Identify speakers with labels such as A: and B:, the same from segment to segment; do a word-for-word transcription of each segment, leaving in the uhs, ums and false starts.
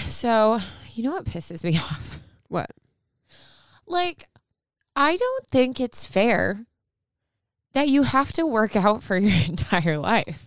A: So, you know what pisses me off?
B: What?
A: Like, I don't think it's fair that you have to work out for your entire life.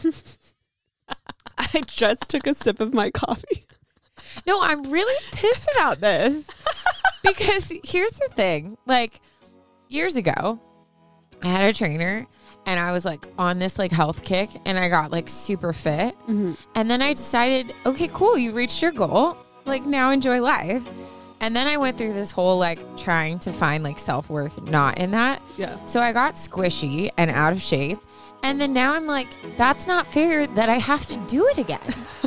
B: I just took a sip of my coffee.
A: No, I'm really pissed about this. Because here's the thing. Like, years ago, I had a trainer and I was like on this like health kick and I got like super fit.
B: Mm-hmm.
A: And then I decided, okay, cool, you reached your goal. Like, now enjoy life. And then I went through this whole like trying to find like self-worth not in that.
B: Yeah.
A: So I got squishy and out of shape. And then now I'm like, that's not fair that I have to do it again.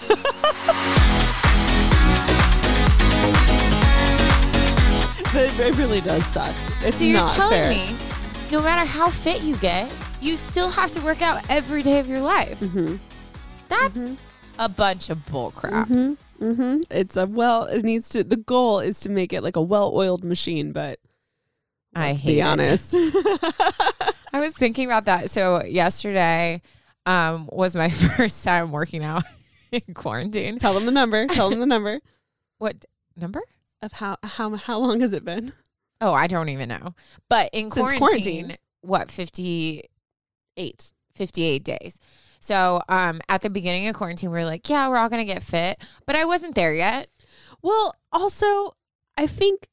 B: It really does suck. It's
A: So you're
B: not
A: telling
B: fair.
A: me, no matter how fit you get, you still have to work out every day of your life.
B: Mm-hmm.
A: That's
B: Mm-hmm.
A: a bunch of bull crap.
B: Mm-hmm. Mm-hmm. It's a well. It needs to. The goal is to make it like a well-oiled machine, but
A: I
B: let's
A: hate
B: be
A: it.
B: honest.
A: I was thinking about that. So yesterday um, was my first time working out in quarantine.
B: Tell them the number. Tell them the number
A: What number?
B: of how how how long has it been?
A: Oh, I don't even know. But in
B: Since
A: quarantine,
B: quarantine.
A: what, fifty,
B: Eight.
A: fifty-eight days. So um, at the beginning of quarantine, we were like, yeah, we're all going to get fit. But I wasn't there yet.
B: Well, also, I think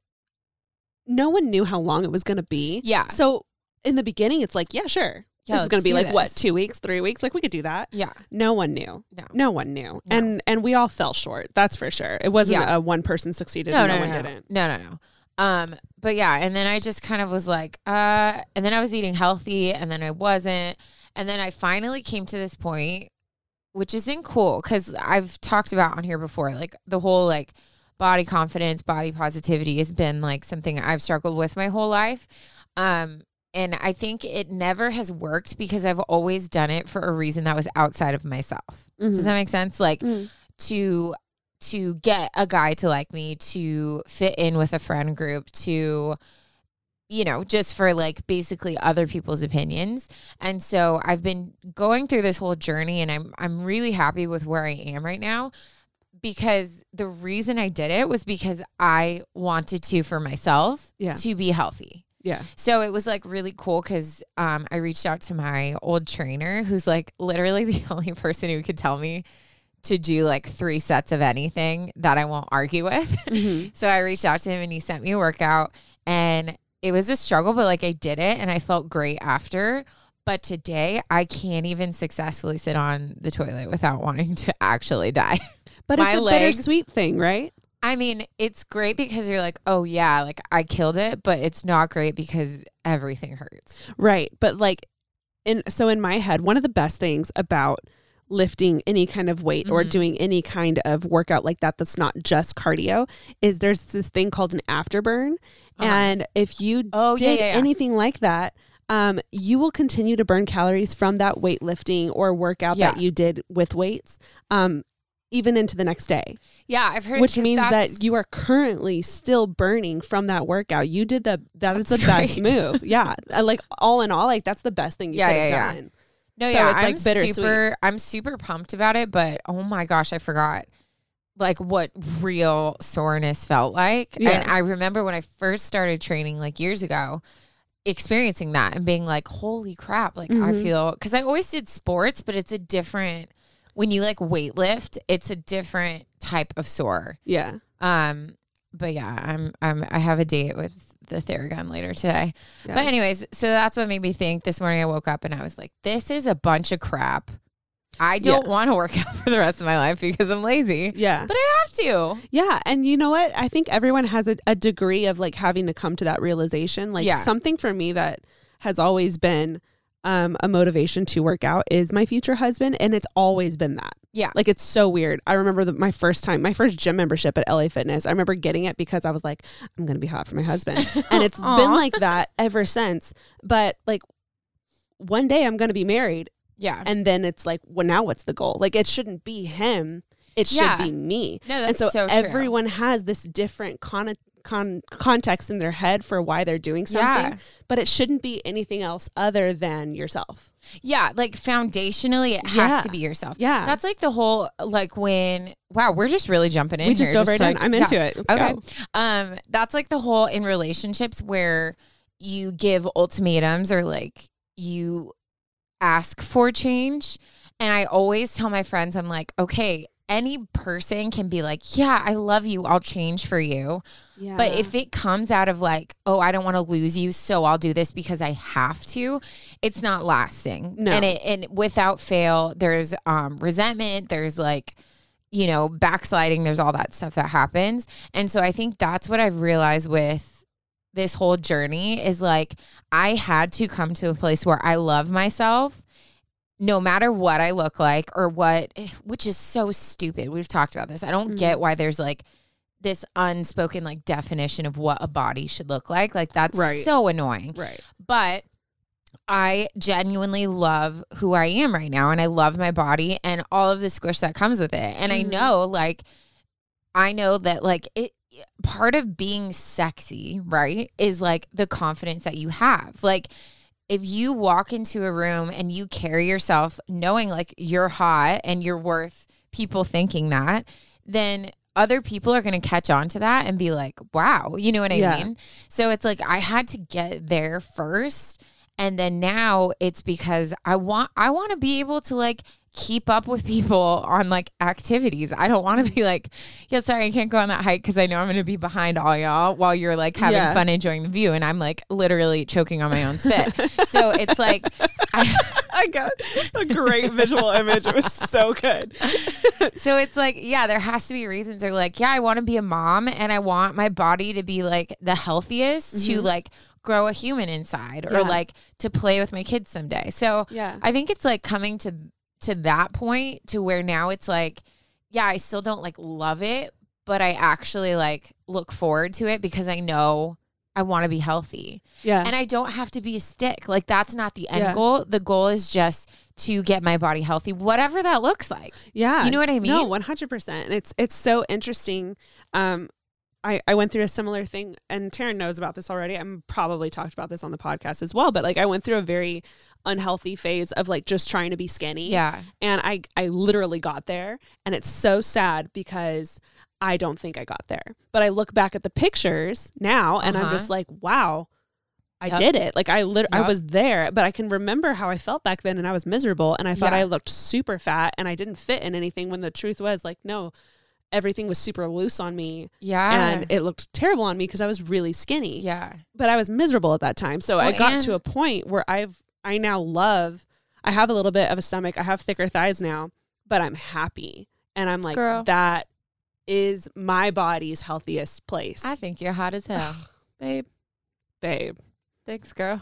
B: no one knew how long it was going to be.
A: Yeah.
B: So in the beginning, it's like, yeah, sure.
A: Yeah,
B: this is going
A: let's
B: to be
A: do
B: like, what,
A: this.
B: two weeks, three weeks? Like, we could do that.
A: Yeah.
B: No one knew.
A: No.
B: No one knew.
A: No.
B: And and we all fell short. That's for sure. It wasn't
A: Yeah.
B: a one person succeeded
A: No,
B: and no,
A: no,
B: one
A: no,
B: didn't.
A: no, no, no. Um, but yeah, and then I just kind of was like, uh, and then I was eating healthy and then I wasn't. And then I finally came to this point, which has been cool because I've talked about on here before, like the whole like body confidence, body positivity has been like something I've struggled with my whole life. Um, and I think it never has worked because I've always done it for a reason that was outside of myself.
B: Mm-hmm.
A: Does that make sense? Like
B: Mm.
A: to to get a guy to like me, to fit in with a friend group, to, you know, just for like basically other people's opinions. And so I've been going through this whole journey and I'm I'm really happy with where I am right now because the reason I did it was because I wanted to for myself
B: Yeah.
A: to be healthy.
B: Yeah.
A: So it was like really cool because um, I reached out to my old trainer who's like literally the only person who could tell me to do like three sets of anything that I won't argue with.
B: Mm-hmm.
A: So I reached out to him and he sent me a workout and it was a struggle, but like I did it and I felt great after. But today I can't even successfully sit on the toilet without wanting to actually die.
B: But
A: My
B: it's a
A: legs-
B: bittersweet thing, right?
A: I mean, it's great because you're like, oh yeah, like I killed it, but it's not great because everything hurts.
B: Right. But like, in so in my head, one of the best things about lifting any kind of weight or
A: Mhm.
B: doing any kind of workout like that that's not just cardio is there's this thing called an afterburn.
A: Uh-huh.
B: And if you
A: Oh, yeah,
B: did
A: yeah, yeah.
B: anything like that, um, you will continue to burn calories from that weightlifting or workout
A: Yeah.
B: that you did with weights, um, even into the next day.
A: Yeah, I've heard
B: Which
A: 'cause
B: means
A: that's-
B: that you are currently still burning from that workout. You did the, that is the
A: That's
B: best
A: great.
B: move. Yeah. Uh, Like all in all, like that's the best thing you
A: Yeah,
B: could have
A: yeah, yeah.
B: done.
A: No,
B: So
A: yeah,
B: it's,
A: I'm
B: like, bittersweet.
A: super. I'm super pumped about it, but oh my gosh, I forgot like what real soreness felt like.
B: Yeah.
A: And I remember when I first started training like years ago, experiencing that and being like, holy crap! Like I
B: Mhm.
A: feel because I always did sports, but it's a different when you like weightlift. It's a different type of sore.
B: Yeah.
A: Um, but yeah, I'm I'm I have a date with the Theragun later today.
B: Yeah.
A: But anyways, so that's what made me think this morning I woke up and I was like, this is a bunch of crap. I don't
B: Yeah.
A: want to work out for the rest of my life because I'm lazy.
B: Yeah.
A: But I have to.
B: Yeah. And you know what? I think everyone has a, a degree of like having to come to that realization. Like
A: Yeah.
B: something for me that has always been um, a motivation to work out is my future husband. And it's always been that.
A: Yeah.
B: Like it's so weird. I remember the, my first time, my first gym membership at L A Fitness. I remember getting it because I was like, I'm going to be hot for my husband. And it's
A: Aw.
B: been like that ever since. But like one day I'm going to be married.
A: Yeah.
B: And then it's like, well, now what's the goal? Like it shouldn't be him. It should
A: Yeah.
B: be me.
A: No,
B: And
A: that's
B: so,
A: so true.
B: everyone has this different conno- con- context in their head for why they're doing something,
A: Yeah.
B: but it shouldn't be anything else other than yourself.
A: Yeah, like foundationally, it has
B: Yeah.
A: to be yourself.
B: Yeah.
A: That's like the whole, like when, wow, we're just really jumping in
B: We just
A: here.
B: dove right in.
A: like-
B: I'm
A: yeah.
B: into it. Let's
A: Okay.
B: go.
A: Um, that's like the whole in relationships where you give ultimatums or like you ask for change. And I always tell my friends, I'm like, okay, any person can be like, yeah, I love you. I'll change for you.
B: Yeah.
A: But if it comes out of like, oh, I don't want to lose you, so I'll do this because I have to, it's not lasting.
B: No.
A: And it and without fail, there's um resentment, there's like, you know, backsliding, there's all that stuff that happens. And so I think that's what I've realized with this whole journey is like I had to come to a place where I love myself no matter what I look like or what, which is so stupid. We've talked about this. I don't
B: Mm-hmm.
A: get why there's like this unspoken like definition of what a body should look like. Like that's
B: Right.
A: so annoying.
B: right.
A: But I genuinely love who I am right now. And I love my body and all of the squish that comes with it. And
B: Mhm.
A: I know like, I know that like it, part of being sexy, right, is like the confidence that you have. Like, if you walk into a room and you carry yourself knowing like you're hot and you're worth people thinking that, then other people are going to catch on to that and be like, wow, you know what I
B: Yeah.
A: mean? So it's like, I had to get there first. And then now it's because I want, I want to be able to like keep up with people on like activities. I don't want to be like, yeah, sorry, I can't go on that hike because I know I'm going to be behind all y'all while you're like having
B: Yeah.
A: fun enjoying the view. And I'm like literally choking on my own spit. So it's like, I,
B: I got a great visual image. It was so good.
A: so it's like, yeah, there has to be reasons. They're like, yeah, I want to be a mom and I want my body to be like the healthiest to
B: Mhm.
A: like grow a human inside or
B: Yeah.
A: like to play with my kids someday. So
B: Yeah.
A: I think it's like coming to to that point to where now it's like, yeah, I still don't like love it, but I actually like look forward to it because I know I want to be healthy.
B: Yeah.
A: And I don't have to be a stick. Like that's not the end
B: Yeah.
A: goal. The goal is just to get my body healthy, whatever that looks like.
B: Yeah.
A: You know what I mean?
B: No, one hundred percent. And it's, it's so interesting. Um, I, I went through a similar thing and Taryn knows about this already. I'm probably talked about this on the podcast as well, but like I went through a very unhealthy phase of like just trying to be skinny.
A: Yeah.
B: And I, I literally got there and it's so sad because I don't think I got there, but I look back at the pictures now and I'm
A: Uh-huh.
B: just like, wow, I
A: Yep.
B: did it. Like I lit- I
A: Yep.
B: was there, but I can remember how I felt back then and I was miserable and I thought
A: Yeah.
B: I looked super fat and I didn't fit in anything when the truth was like, no, everything was super loose on me
A: Yeah.
B: and it looked terrible on me because I was really skinny.
A: yeah.
B: But I was miserable at that time. So I
A: Well,
B: got
A: and-
B: to a point where I've I now love I have a little bit of a stomach. I have thicker thighs now, but I'm happy. And I'm like,
A: Girl.
B: that is my body's healthiest place.
A: I think you're hot as hell.
B: babe. Babe.
A: Thanks, girl.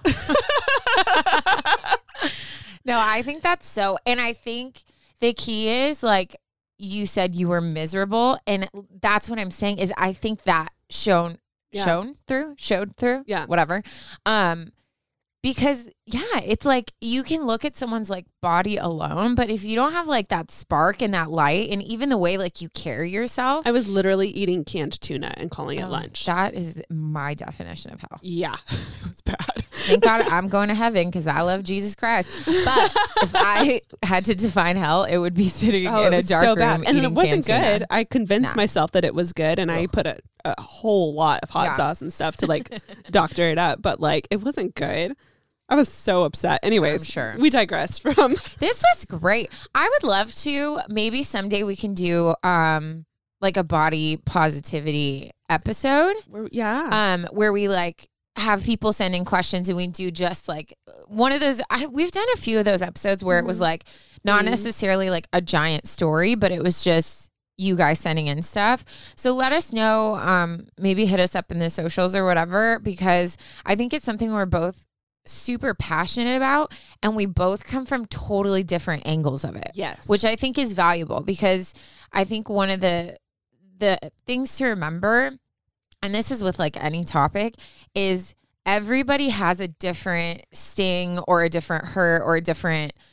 A: No, I think that's so. And I think the key is like you said you were miserable. And that's what I'm saying is I think that shown,
B: Yeah.
A: shown through, showed through,
B: Yeah.
A: whatever. Um, because yeah, it's like you can look at someone's like body alone, but if you don't have like that spark and that light and even the way like you carry yourself,
B: I was literally eating canned tuna and calling it
A: oh,
B: lunch.
A: that is my definition of hell.
B: Yeah. It was bad.
A: Thank God I'm going to heaven because I love Jesus Christ. But if I had to define hell, it would be sitting
B: Oh,
A: in
B: it
A: a
B: was
A: dark
B: so
A: room
B: bad. And
A: eating
B: it wasn't
A: canned tuna.
B: good. I convinced
A: Nah.
B: myself that it was good and I
A: Ugh.
B: put a, a whole lot of hot
A: Yeah.
B: sauce and stuff to like doctor it up, but like it wasn't good. I was so upset. Anyways,
A: I'm sure.
B: we digress from
A: This was great. I would love to. Maybe someday we can do um like a body positivity episode.
B: We're- yeah.
A: Um, where we like have people send in questions and we do just like one of those. I, we've done a few of those episodes where it was
B: Mhm.
A: like not
B: Mhm.
A: necessarily like a giant story, but it was just you guys sending in stuff. So let us know. Um, maybe hit us up in the socials or whatever, because I think it's something we're both super passionate about and we both come from totally different angles of it.
B: Yes.
A: Which I think is valuable because I think one of the the things to remember, and this is with like any topic, is everybody has a different sting or a different hurt or a different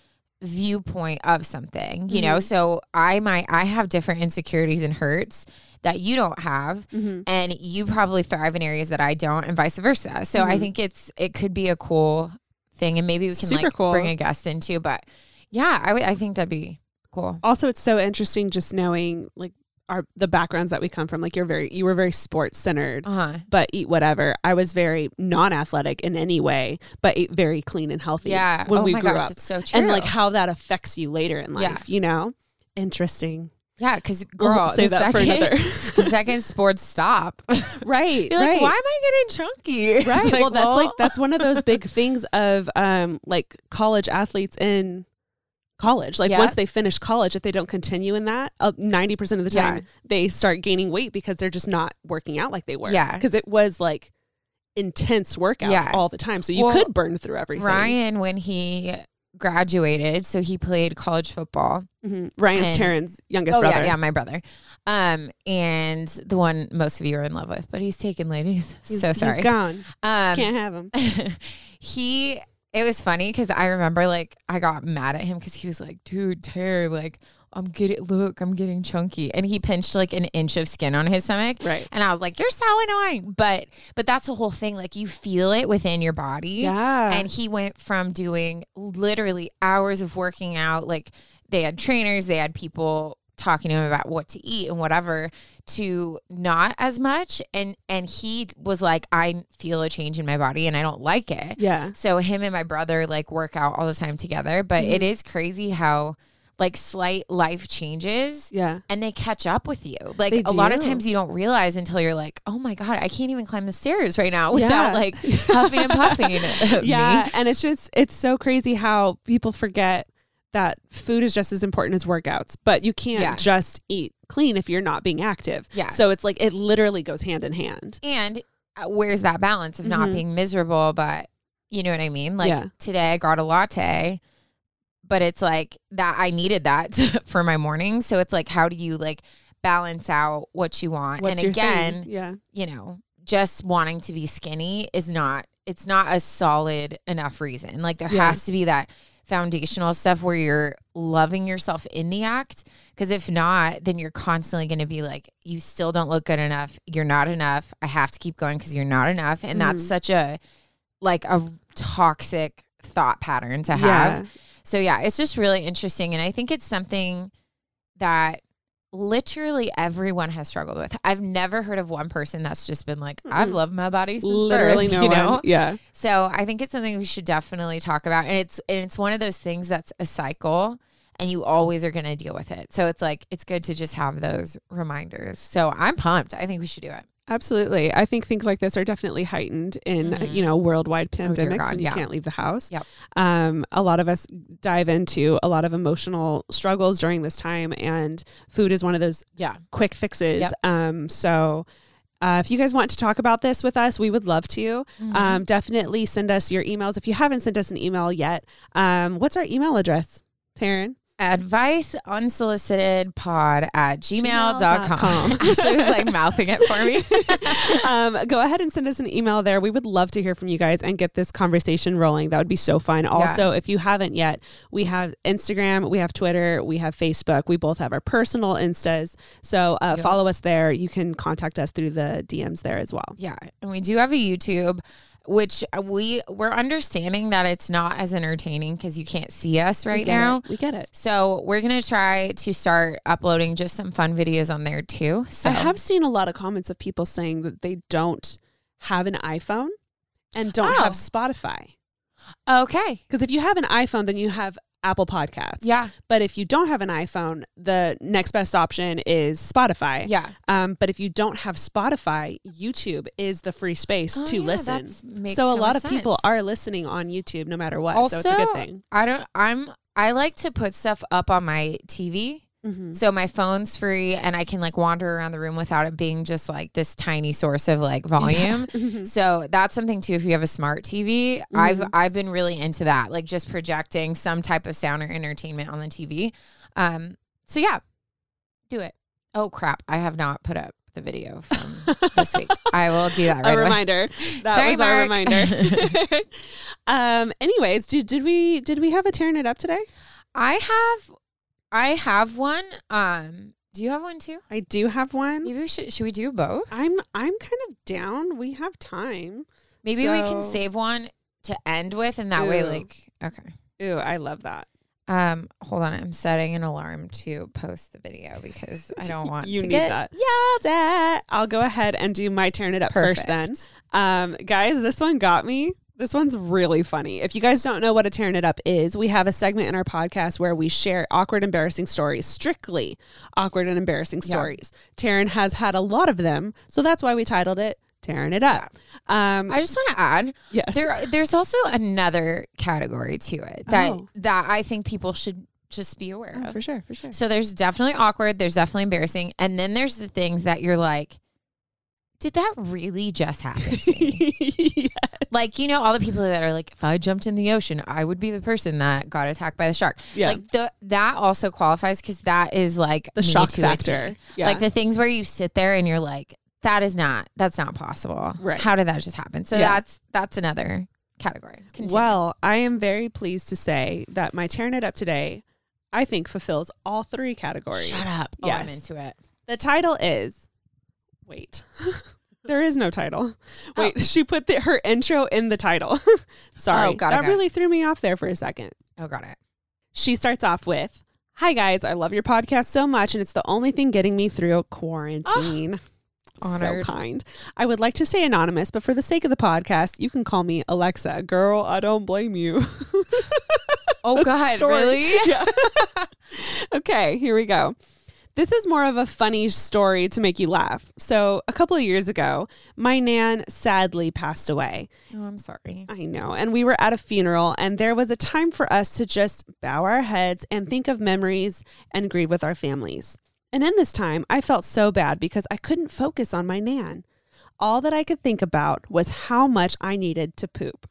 A: viewpoint of something, you
B: Mm-hmm.
A: know? So I might, I have different insecurities and hurts that you don't have,
B: Mm-hmm.
A: and you probably thrive in areas that I don't, and vice versa. So
B: Mm-hmm.
A: I think it's, it could be a cool thing, and maybe we can
B: Super
A: like
B: cool.
A: bring a guest into, but yeah, I would- I think that'd be cool.
B: Also, it's so interesting just knowing like our the backgrounds that we come from. Like you're very, you were very sports centered,
A: Uh-huh.
B: but eat whatever. I was very non-athletic in any way, but ate very clean and healthy.
A: Yeah.
B: when
A: oh
B: we
A: my
B: grew
A: gosh,
B: up,
A: it's so true.
B: and like how that affects you later in life.
A: Yeah.
B: You know, interesting.
A: yeah, because
B: We'll
A: girl,
B: save
A: the
B: that for
A: second,
B: another.
A: the second sports stop,
B: Right.
A: you're like,
B: right.
A: why am I getting chunky? It's
B: Right.
A: like,
B: well, that's like that's one of those big things of um like college athletes in college. Like
A: Yeah.
B: once they finish college, if they don't continue in that, uh, ninety percent of the time
A: Yeah.
B: they start gaining weight because they're just not working out like they were.
A: Yeah.
B: Because it was like intense workouts
A: Yeah.
B: all the time. So you
A: Well,
B: could burn through everything.
A: Ryan, when he graduated, so he played college football.
B: Mhm. Ryan's
A: And-
B: Taryn's youngest
A: Oh
B: brother.
A: yeah, yeah, my brother, um, and the one most of you are in love with, but he's taken, ladies.
B: He's,
A: so sorry.
B: He's gone.
A: Um,
B: Can't have him.
A: he. It was funny because I remember like I got mad at him because he was like, "Dude, Tara, like I'm getting look, I'm getting chunky," and he pinched like an inch of skin on his stomach.
B: Right.
A: And I was like, "You're so annoying," but but that's the whole thing. Like you feel it within your body.
B: Yeah.
A: And he went from doing literally hours of working out, like they had trainers, they had people talking to him about what to eat and whatever, to not as much. And and he was like, I feel a change in my body and I don't like it.
B: yeah.
A: So him and my brother like work out all the time together. But
B: Mhm.
A: it is crazy how like slight life changes
B: Yeah.
A: and they catch up with you. Like
B: They
A: a lot of
B: do.
A: times you don't realize until you're like, oh my God, I can't even climb the stairs right now without
B: Yeah.
A: like huffing and puffing.
B: Yeah.
A: Me.
B: And it's just, it's so crazy how people forget that food is just as important as workouts, but you can't
A: Yeah.
B: just eat clean if you're not being active.
A: Yeah.
B: So it's like, it literally goes hand in hand.
A: And uh, where's that balance of not
B: Mhm.
A: being miserable, but you know what I mean? Like
B: Yeah.
A: today I got a latte, but it's like that I needed that to, for my morning. So it's like, how do you like balance out what you want?
B: What's
A: and
B: your
A: again,
B: thing? Yeah.
A: you know, just wanting to be skinny is not, it's not a solid enough reason. Like there
B: Yeah.
A: has to be that foundational stuff where you're loving yourself in the act. Because if not, then you're constantly going to be like, you still don't look good enough. You're not enough. I have to keep going because you're not enough. And that's
B: Mhm.
A: such a, like a toxic thought pattern to have.
B: Yeah.
A: So yeah, it's just really interesting. And I think it's something that literally everyone has struggled with. I've never heard of one person that's just been like, I've
B: Mm-mm.
A: loved my body since
B: Literally
A: birth,
B: no
A: you
B: one.
A: know?
B: Yeah.
A: So I think it's something we should definitely talk about. And it's and it's one of those things that's a cycle and you always are going to deal with it. So it's like, it's good to just have those reminders. So I'm pumped. I think we should do it.
B: Absolutely. I think things like this are definitely heightened in,
A: Mhm.
B: you know, worldwide
A: dear
B: pandemics
A: God,
B: when you
A: yeah.
B: can't leave the house.
A: Yep.
B: Um, a lot of us dive into a lot of emotional struggles during this time, and food is one of those
A: Yeah.
B: quick fixes.
A: Yep.
B: Um, so uh, if you guys want to talk about this with us, we would love to.
A: Mhm.
B: Um, definitely send us your emails. If you haven't sent us an email yet, um, what's our email address, Taryn?
A: Advice unsolicited pod at gmail dot com.
B: gmail dot com.
A: Ashley was like mouthing it for me.
B: um, go ahead and send us an email there. We would love to hear from you guys and get this conversation rolling. That would be so fun. Also, if you haven't yet, we have Instagram, we have Twitter, we have Facebook. We both have our personal Instas. So uh,
A: Yep.
B: follow us there. You can contact us through the D Ms there as well.
A: Yeah. And we do have a YouTube, which we we're understanding that it's not as entertaining because you can't see us
B: We
A: right
B: get
A: now.
B: it. We get it.
A: So we're going to try to start uploading just some fun videos on there too. So
B: I have seen a lot of comments of people saying that they don't have an iPhone and don't
A: Oh.
B: have Spotify.
A: Okay.
B: Because if you have an iPhone, then you have Apple Podcasts.
A: Yeah.
B: But if you don't have an iPhone, the next best option is Spotify.
A: Yeah.
B: Um, but if you don't have Spotify, YouTube is the free space
A: Oh,
B: to
A: yeah,
B: listen.
A: that's- makes
B: So a
A: so
B: lot
A: much
B: of people
A: sense.
B: are listening on YouTube no matter what.
A: Also,
B: so it's a good thing.
A: I don't, I'm, I like to put stuff up on my T V.
B: Mm-hmm.
A: So my phone's free and I can like wander around the room without it being just like this tiny source of like volume.
B: Mhm.
A: So that's something too. If you have a smart T V, I've I've been really into that, like just projecting some type of sound or entertainment on the T V. Um, so yeah, do it. Oh crap, I have not put up the video from this week. I will do that right
B: a
A: away.
B: reminder. That
A: Sorry,
B: was our
A: Mark.
B: reminder. um, anyways, did, did we did we have a tearing it up today?
A: I have, I have one. Um, do you have one too?
B: I do have one.
A: Maybe we should. Should we do both?
B: I'm I'm kind of down. We have time.
A: Maybe
B: so,
A: we can save one to end with, and that Ooh. way, like, okay.
B: Ooh, I love that.
A: Um, hold on. I'm setting an alarm to post the video because I don't want
B: you
A: to
B: need
A: get
B: that.
A: yelled at.
B: I'll go ahead and do my Tearing It Up
A: Perfect.
B: first then. Um, guys, this one got me. This one's really funny. If you guys don't know what a Tearing It Up is, we have a segment in our podcast where we share awkward, embarrassing stories, strictly awkward and embarrassing yeah. stories. Taryn has had a lot of them, so that's why we titled it Tearing It Up.
A: Yeah. Um, I just want to add,
B: yes,
A: there, there's also another category to it that
B: oh.
A: that I think people should just be aware
B: oh,
A: of.
B: For sure, for sure.
A: So there's definitely awkward, there's definitely embarrassing, and then there's the things that you're like, did that really just happen to me? yes. Like, you know, all the people that are like, if I jumped in the ocean, I would be the person that got attacked by the shark.
B: Yeah.
A: Like the that also qualifies because that is like
B: the shock factor.
A: Yeah. Like the things where you sit there and you're like, that is not, that's not possible.
B: Right.
A: How did that just happen? So
B: yeah.
A: that's, that's another category. Continue.
B: Well, I am very pleased to say that my Tearing It Up today, I think fulfills all three categories.
A: Shut up.
B: Yes.
A: Oh, I'm into it.
B: The title is, wait, there is no title. Wait, oh. she put the, her intro in the title. Sorry.
A: Oh, got it,
B: that
A: got
B: really
A: it.
B: threw me off there for a second.
A: Oh, got it.
B: She starts off with, hi guys, I love your podcast so much and it's the only thing getting me through quarantine. Oh.
A: Honored.
B: So kind. I would like to stay anonymous, but for the sake of the podcast, you can call me Alexa. Girl, I don't blame you.
A: Oh, God, story. Really?
B: Yeah. Okay, here we go. This is more of a funny story to make you laugh. So a couple of years ago, my nan sadly passed away.
A: Oh, I'm sorry.
B: I know. And we were at a funeral, and there was a time for us to just bow our heads and think of memories and grieve with our families. And in this time, I felt so bad because I couldn't focus on my nan. All that I could think about was how much I needed to poop.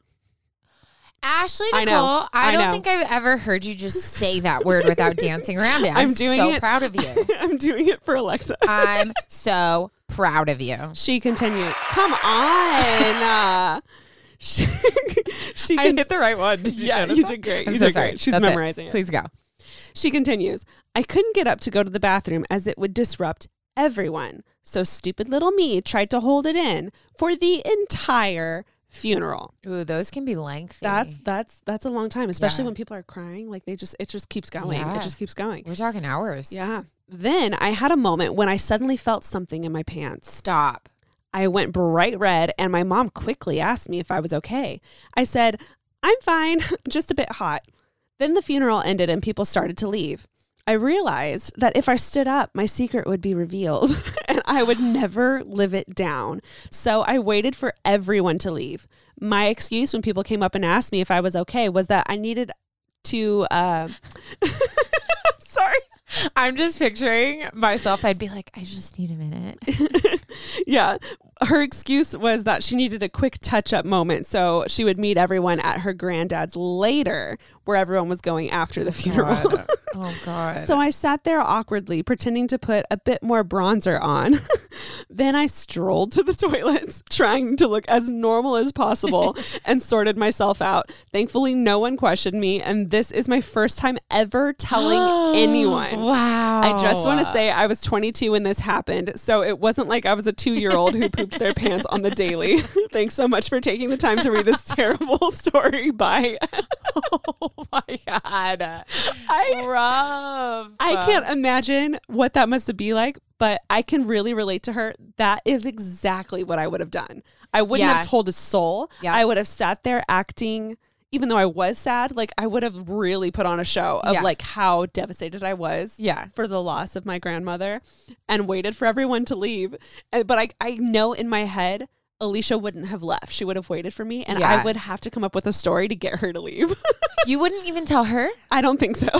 A: Ashley Nicole,
B: I, know.
A: I,
B: I
A: don't
B: know.
A: think I've ever heard you just say that word without dancing around it. I'm,
B: I'm doing
A: so
B: it.
A: proud of you.
B: I'm doing it for Alexa.
A: I'm so proud of you.
B: She continued, come on. Uh, she, she
A: I hit the right one. Did you
B: yeah, you did great.
A: I'm
B: you
A: so
B: did
A: sorry.
B: Great. She's
A: That's
B: memorizing
A: it.
B: it.
A: Please go.
B: She continues, I couldn't get up to go to the bathroom as it would disrupt everyone. So stupid little me tried to hold it in for the entire funeral.
A: Ooh, those can be lengthy.
B: That's that's that's a long time, especially
A: yeah.
B: when people are crying. Like they just it just keeps going.
A: Yeah.
B: It just keeps going.
A: We're talking hours.
B: Yeah. Then I had a moment when I suddenly felt something in my pants.
A: Stop.
B: I went bright red and my mom quickly asked me if I was okay. I said, I'm fine, just a bit hot. Then the funeral ended and people started to leave. I realized that if I stood up, my secret would be revealed and I would never live it down. So I waited for everyone to leave. My excuse when people came up and asked me if I was okay was that I needed to, uh, I'm sorry.
A: I'm just picturing myself. I'd be like, I just need a minute.
B: Yeah. Her excuse was that she needed a quick touch-up moment, so she would meet everyone at her granddad's later, where everyone was going after the funeral.
A: God. Oh, God.
B: So I sat there awkwardly, pretending to put a bit more bronzer on. Then I strolled to the toilets, trying to look as normal as possible, and sorted myself out. Thankfully, no one questioned me, and this is my first time ever telling anyone.
A: Wow.
B: I just want to say I was twenty-two when this happened, so it wasn't like I was a two-year-old who pooped their pants on the daily. Thanks so much for taking the time to read this terrible story. Bye.
A: Oh my God.
B: I,
A: Rough.
B: I can't imagine what that must be like, but I can really relate to her. That is exactly what I would have done. I wouldn't
A: Yeah.
B: have told a soul.
A: Yeah.
B: I would have sat there acting, even though I was sad, like I would have really put on a show of
A: Yeah.
B: like how devastated I was
A: Yeah.
B: for the loss of my grandmother and waited for everyone to leave. And, but I, I know in my head, Alicia wouldn't have left. She would have waited for me and
A: Yeah.
B: I would have to come up with a story to get her to leave.
A: You wouldn't even tell her?
B: I don't think so.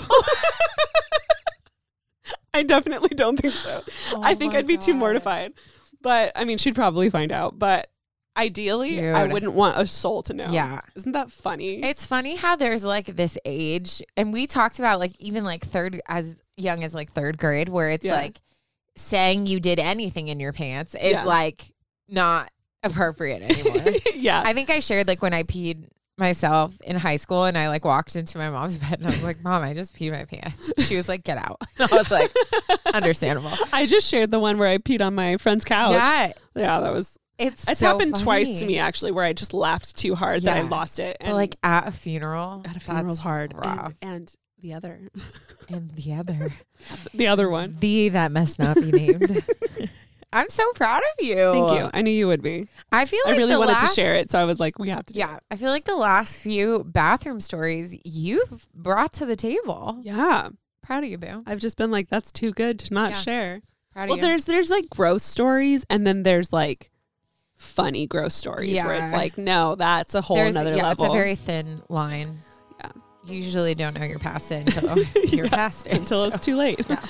B: I definitely don't think so.
A: Oh
B: I think
A: my
B: I'd be too
A: God.
B: mortified. But I mean, she'd probably find out. But ideally,
A: Dude.
B: I wouldn't want a soul to know.
A: Yeah.
B: Isn't that funny?
A: It's funny how there's like this age, and we talked about like even like third, as young as like third grade, where it's
B: Yeah.
A: like saying you did anything in your pants is
B: Yeah.
A: like not appropriate anymore.
B: Yeah.
A: I think I shared like when I peed myself in high school and I like walked into my mom's bed and I was like, Mom, I just peed my pants. She was like, get out. And I was like, understandable.
B: I just shared the one where I peed on my friend's couch.
A: Yeah.
B: Yeah, that was,
A: it's
B: it's
A: so
B: happened
A: funny.
B: twice to me actually, where I just laughed too hard
A: Yeah.
B: that I lost it.
A: But like at a funeral.
B: At a funeral's hard.
A: Rough.
B: And, and the other.
A: And the other.
B: the other one.
A: The that must not be named. I'm so proud of you.
B: Thank you. I knew you would be.
A: I feel like
B: I really
A: the
B: wanted
A: last,
B: to share it, so I was like, we have to do
A: Yeah.
B: it.
A: I feel like the last few bathroom stories you've brought to the table.
B: Yeah.
A: Proud of you, Boo.
B: I've just been like, that's too good to not
A: Yeah.
B: share.
A: Proud
B: Well,
A: of you.
B: there's there's like gross stories, and then there's like funny gross stories where
A: Yeah.
B: it's like, no, that's a whole
A: There's,
B: nother
A: yeah,
B: level.
A: it's a very thin line.
B: Yeah.
A: You usually don't know you're past it until you're
B: Yeah,
A: past it.
B: until
A: so.
B: it's too late.
A: Yeah.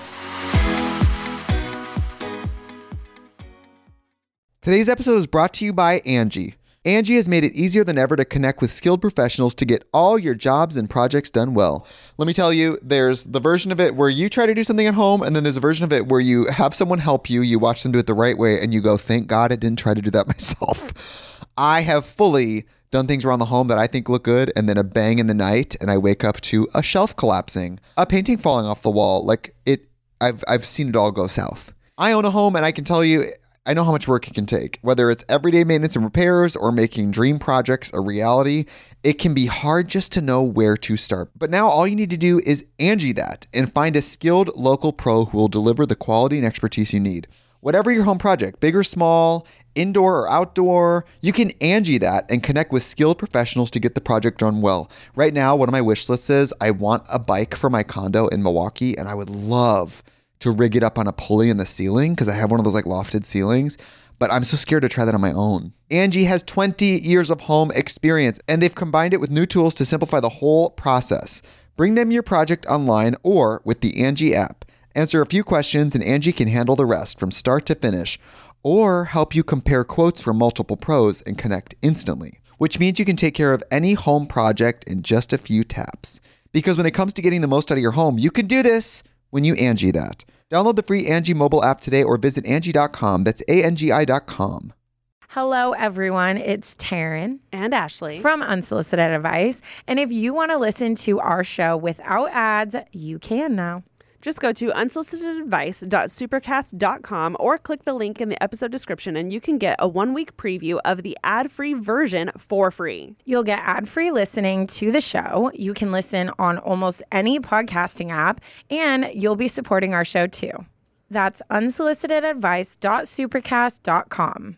C: Today's episode is brought to you by Angie. Angie has made it easier than ever to connect with skilled professionals to get all your jobs and projects done well. Let me tell you, there's the version of it where you try to do something at home, and then there's a version of it where you have someone help you, you watch them do it the right way, and you go, thank God I didn't try to do that myself. I have fully done things around the home that I think look good, and then a bang in the night, and I wake up to a shelf collapsing, a painting falling off the wall. Like it, I've I've seen it all go south. I own a home, and I can tell you, I know how much work it can take. Whether it's everyday maintenance and repairs or making dream projects a reality, it can be hard just to know where to start. But now all you need to do is Angie that and find a skilled local pro who will deliver the quality and expertise you need. Whatever your home project, big or small, indoor or outdoor, you can Angie that and connect with skilled professionals to get the project done well. Right now, one of my wish lists is I want a bike for my condo in Milwaukee, and I would love to rig it up on a pulley in the ceiling because I have one of those like lofted ceilings, but I'm so scared to try that on my own. Angie has twenty years of home experience, and they've combined it with new tools to simplify the whole process. Bring them your project online or with the Angie app. Answer a few questions and Angie can handle the rest from start to finish, or help you compare quotes from multiple pros and connect instantly, which means you can take care of any home project in just a few taps. Because when it comes to getting the most out of your home, you can do this when you Angie that. Download the free Angie mobile app today or visit Angie dot com. That's A N G I dot com.
D: Hello, everyone. It's Taryn
B: And Ashley.
D: from Unsolicited Advice. And if you want to listen to our show without ads, you can now.
B: Just go to unsolicited advice dot supercast dot com or click the link in the episode description and you can get a one-week preview of the ad-free version for free.
D: You'll get ad-free listening to the show. You can listen on almost any podcasting app, and you'll be supporting our show too. That's unsolicited advice dot supercast dot com.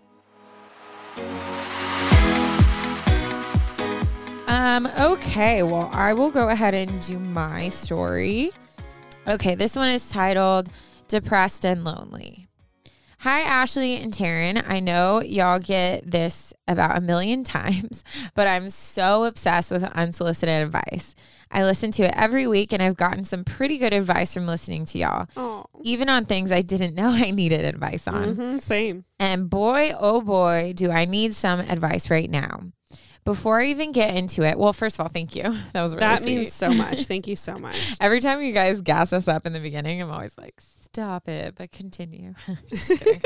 A: Um, okay, well, I will go ahead and do my story. Okay, this one is titled Depressed and Lonely. Hi, Ashley and Taryn. I know y'all get this about a million times, but I'm so obsessed with unsolicited advice. I listen to it every week, and I've gotten some pretty good advice from listening to y'all,
B: Oh,
A: even on things I didn't know I needed advice on.
B: mm-hmm, same.
A: And boy, oh boy, do I need some advice right now. Before I even get into it, well, first of all, thank you. That was really
B: That
A: sweet.
B: means so much. Thank you so much.
A: Every time you guys gas us up in the beginning, I'm always like, stop it, but continue. Just kidding.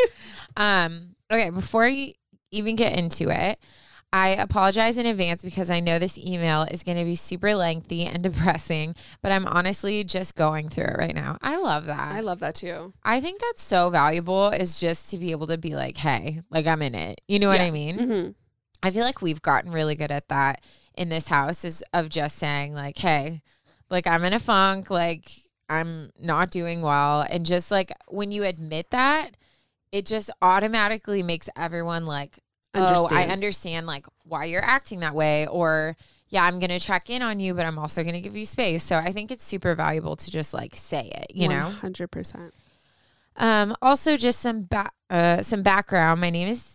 A: um, okay, before you even get into it, I apologize in advance because I know this email is going to be super lengthy and depressing, but I'm honestly just going through it right now. I love that.
B: I love that too.
A: I think that's so valuable, is just to be able to be like, hey, like I'm in it. You know what
B: Yeah.
A: I mean?
B: Mm-hmm.
A: I feel like we've gotten really good at that in this house, is of just saying like, hey, like I'm in a funk, like I'm not doing well. And just like when you admit that, it just automatically makes everyone like, oh, I
B: Understand.
A: understand like why you're acting that way. Or yeah, I'm going to check in on you, but I'm also going to give you space. So I think it's super valuable to just like say it, you know?
B: one hundred percent.
A: Um, also just some, ba- uh, some background. My name is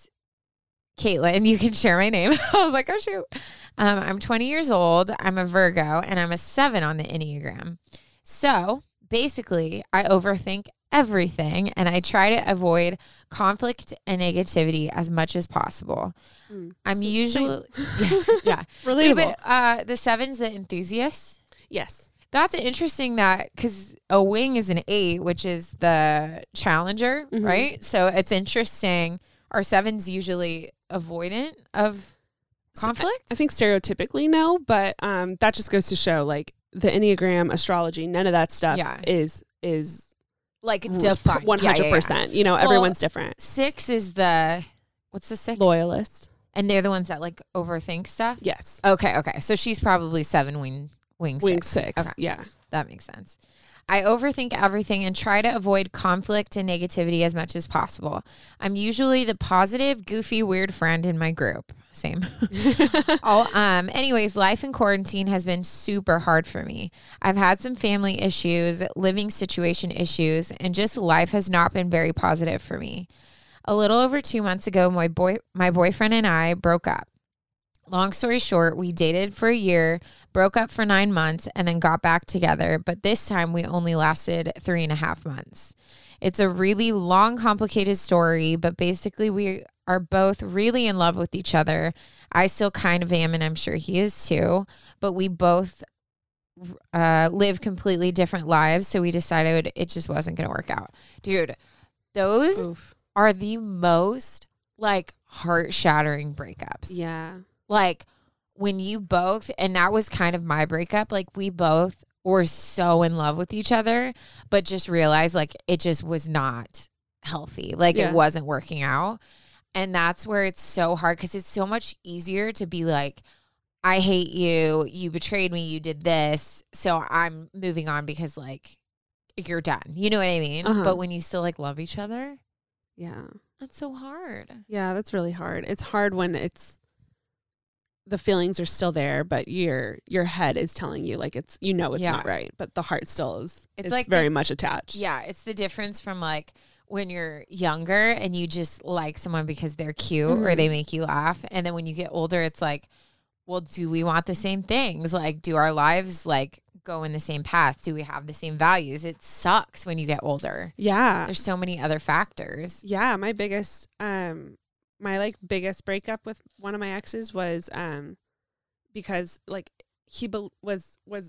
A: Caitlin. You can share my name. I was like, oh shoot. Um, I'm twenty years old. I'm a Virgo, and I'm a seven on the Enneagram. So basically, I overthink everything, and I try to avoid conflict and negativity as much as possible.
B: Mm.
A: I'm
B: So-
A: usually, yeah, yeah.
B: Relatable.
A: Wait, but, uh, the seven's the enthusiast.
B: Yes.
A: That's interesting, that because a wing is an eight, which is the challenger,
B: Mhm.
A: right? So it's interesting. Are sevens usually avoidant of conflict?
B: I think stereotypically no, but um, that just goes to show like the Enneagram, astrology, none of that stuff
A: Yeah.
B: is is
A: Like defined.
B: one hundred percent. You know,
A: Well,
B: everyone's different.
A: Six is the, what's the six?
B: Loyalist.
A: And they're the ones that like overthink stuff?
B: Yes.
A: Okay, okay. So she's probably seven wing, wing six.
B: Wing six.
A: Okay.
B: Yeah.
A: That makes sense. I overthink everything and try to avoid conflict and negativity as much as possible. I'm usually the positive, goofy, weird friend in my group. Same. All, um, anyways, life in quarantine has been super hard for me. I've had some family issues, living situation issues, and just life has not been very positive for me. A little over two months ago, my boy, my boyfriend and I broke up. Long story short, we dated for a year, broke up for nine months, and then got back together. But this time we only lasted three and a half months. It's a really long, complicated story, but basically we are both really in love with each other. I still kind of am, and I'm sure he is too. But we both uh, live completely different lives, so we decided it just wasn't going to work out. Dude, those
B: Oof.
A: are the most like heart-shattering breakups.
B: Yeah.
A: Like when you both, and that was kind of my breakup, like we both were so in love with each other, but just realized like it just was not healthy. Like
B: Yeah.
A: it wasn't working out. And that's where it's so hard because it's so much easier to be like, I hate you. You betrayed me. You did this. So I'm moving on because like you're done. You know what I mean?
B: Uh-huh.
A: But when you still like love each other,
B: Yeah.
A: that's so hard.
B: Yeah, that's really hard. It's hard when it's the feelings are still there, but your your head is telling you like it's you know it's
A: Yeah.
B: not right, but the heart still is
A: It's
B: is
A: like
B: very
A: the-
B: much attached.
A: Yeah, it's the difference from like when you're younger and you just like someone because they're cute or
B: Mhm.
A: they make you laugh. And then when you get older, it's like, well, do we want the same things? Like, do our lives like go in the same path? Do we have the same values? It sucks when you get older.
B: Yeah.
A: There's so many other factors.
B: Yeah, my biggest um my like biggest breakup with one of my exes was um because like he be- was was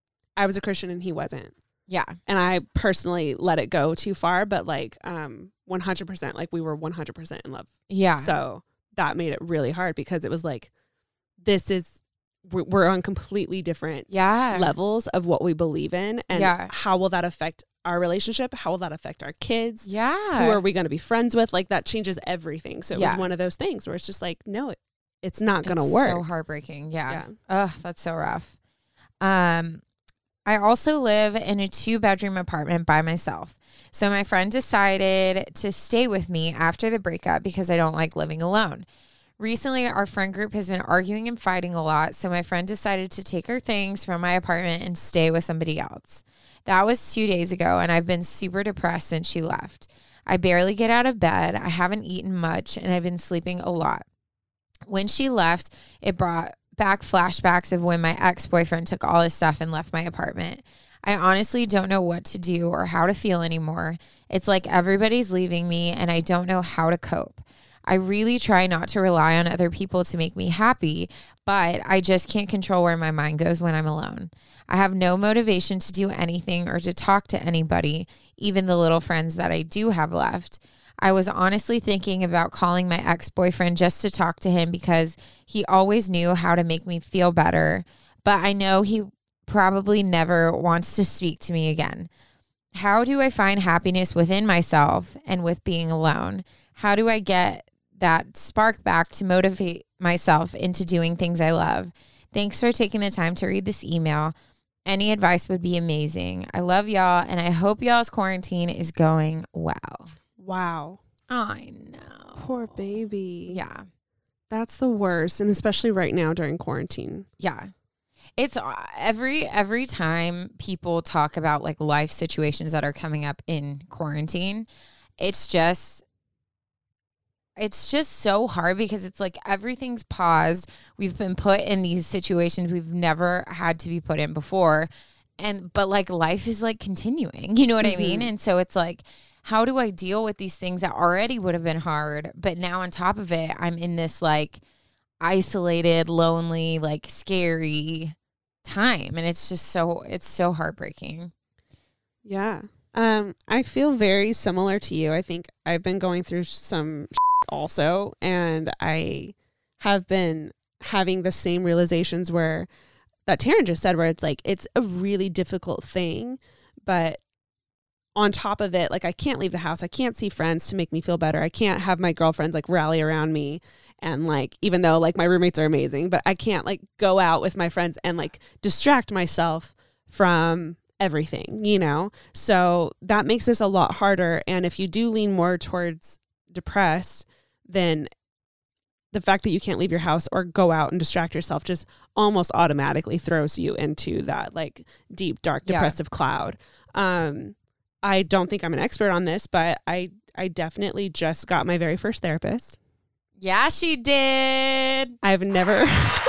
B: I was a Christian and he wasn't.
A: Yeah.
B: And I personally let it go too far, but like um one hundred percent like we were one hundred percent in love.
A: Yeah.
B: So that made it really hard because it was like this is we're, we're on completely different
A: yeah.
B: levels of what we believe in, and
A: Yeah.
B: how will that affect our relationship? How will that affect our kids?
A: Yeah.
B: Who are we going to be friends with? Like that changes everything. So it
A: Yeah.
B: was one of those things where it's just like, no, it, it's not going to
A: It's
B: work.
A: So heartbreaking. Yeah.
B: Yeah.
A: Ugh, that's so rough. Um, I also live in a two bedroom apartment by myself. So my friend decided to stay with me after the breakup because I don't like living alone. Recently, our friend group has been arguing and fighting a lot, so my friend decided to take her things from my apartment and stay with somebody else. That was two days ago, and I've been super depressed since she left. I barely get out of bed, I haven't eaten much, and I've been sleeping a lot. When she left, it brought back flashbacks of when my ex-boyfriend took all his stuff and left my apartment. I honestly don't know what to do or how to feel anymore. It's like everybody's leaving me, and I don't know how to cope. I really try not to rely on other people to make me happy, but I just can't control where my mind goes when I'm alone. I have no motivation to do anything or to talk to anybody, even the little friends that I do have left. I was honestly thinking about calling my ex-boyfriend just to talk to him because he always knew how to make me feel better, but I know he probably never wants to speak to me again. How do I find happiness within myself and with being alone? How do I get that spark back to motivate myself into doing things I love? Thanks for taking the time to read this email. Any advice would be amazing. I love y'all, and I hope y'all's quarantine is going well.
B: Wow.
A: I know.
B: Poor baby.
A: Yeah.
B: That's the worst. And especially right now during quarantine.
A: Yeah. It's uh, every every time people talk about like life situations that are coming up in quarantine, it's just it's just so hard because it's like everything's paused. We've been put in these situations we've never had to be put in before. And but like life is like continuing. You know what
B: Mm-hmm.
A: I mean? And so it's like, how do I deal with these things that already would have been hard? But now on top of it, I'm in this like isolated, lonely, like scary time. And it's just so it's so heartbreaking.
B: Yeah. Um, I feel very similar to you. I think I've been going through some shit also, and I have been having the same realizations where that Taryn just said, where it's like, it's a really difficult thing, but on top of it, like I can't leave the house. I can't see friends to make me feel better. I can't have my girlfriends like rally around me. And like, even though like my roommates are amazing, but I can't like go out with my friends and like distract myself from everything, you know? So that makes this a lot harder. And if you do lean more towards depressed, then the fact that you can't leave your house or go out and distract yourself just almost automatically throws you into that like deep, dark, depressive yeah. cloud. Um, I don't think I'm an expert on this, but I, I definitely just got my very first therapist.
A: Yeah, she did.
B: I've never.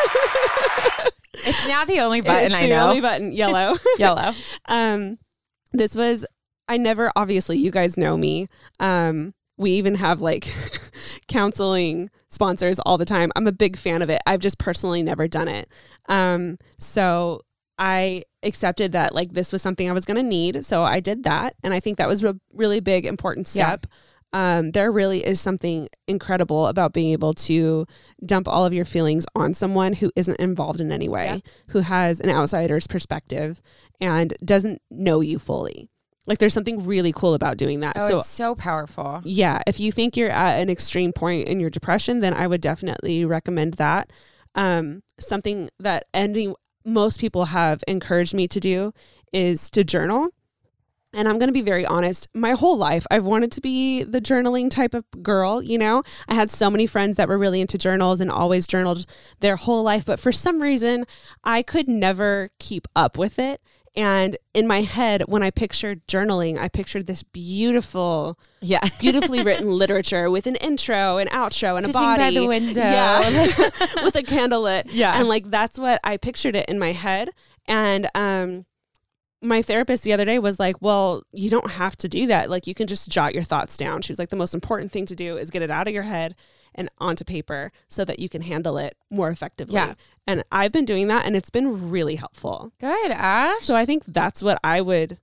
A: It's now the only button
B: it's
A: I
B: the
A: know.
B: Only button, yellow.
A: Yellow.
B: Um, this was, I never, obviously you guys know me. Um, we even have like counseling sponsors all the time. I'm a big fan of it. I've just personally never done it. Um, so I accepted that like this was something I was going to need. So I did that. And I think that was a really big, important step. Yeah. Um, there really is something incredible about being able to dump all of your feelings on someone who isn't involved in any way, yeah. who has an outsider's perspective and doesn't know you fully. Like there's something really cool about doing that.
A: Oh,
B: so
A: it's so powerful.
B: Yeah. If you think you're at an extreme point in your depression, then I would definitely recommend that. Um, something that ending most people have encouraged me to do is to journal. And I'm going to be very honest, my whole life, I've wanted to be the journaling type of girl. You know, I had so many friends that were really into journals and always journaled their whole life. But for some reason, I could never keep up with it. And in my head, when I pictured journaling, I pictured this beautiful,
A: yeah,
B: beautifully written literature with an intro, an outro, and
A: Sitting
B: a body.
A: by the window.
B: Yeah. With a candle lit.
A: Yeah.
B: And like, that's what I pictured it in my head. And um, my therapist the other day was like, well, you don't have to do that. Like, you can just jot your thoughts down. She was like, the most important thing to do is get it out of your head and onto paper so that you can handle it more effectively.
A: Yeah.
B: And I've been doing that and it's been really helpful.
A: Good, Ash.
B: So I think that's what I would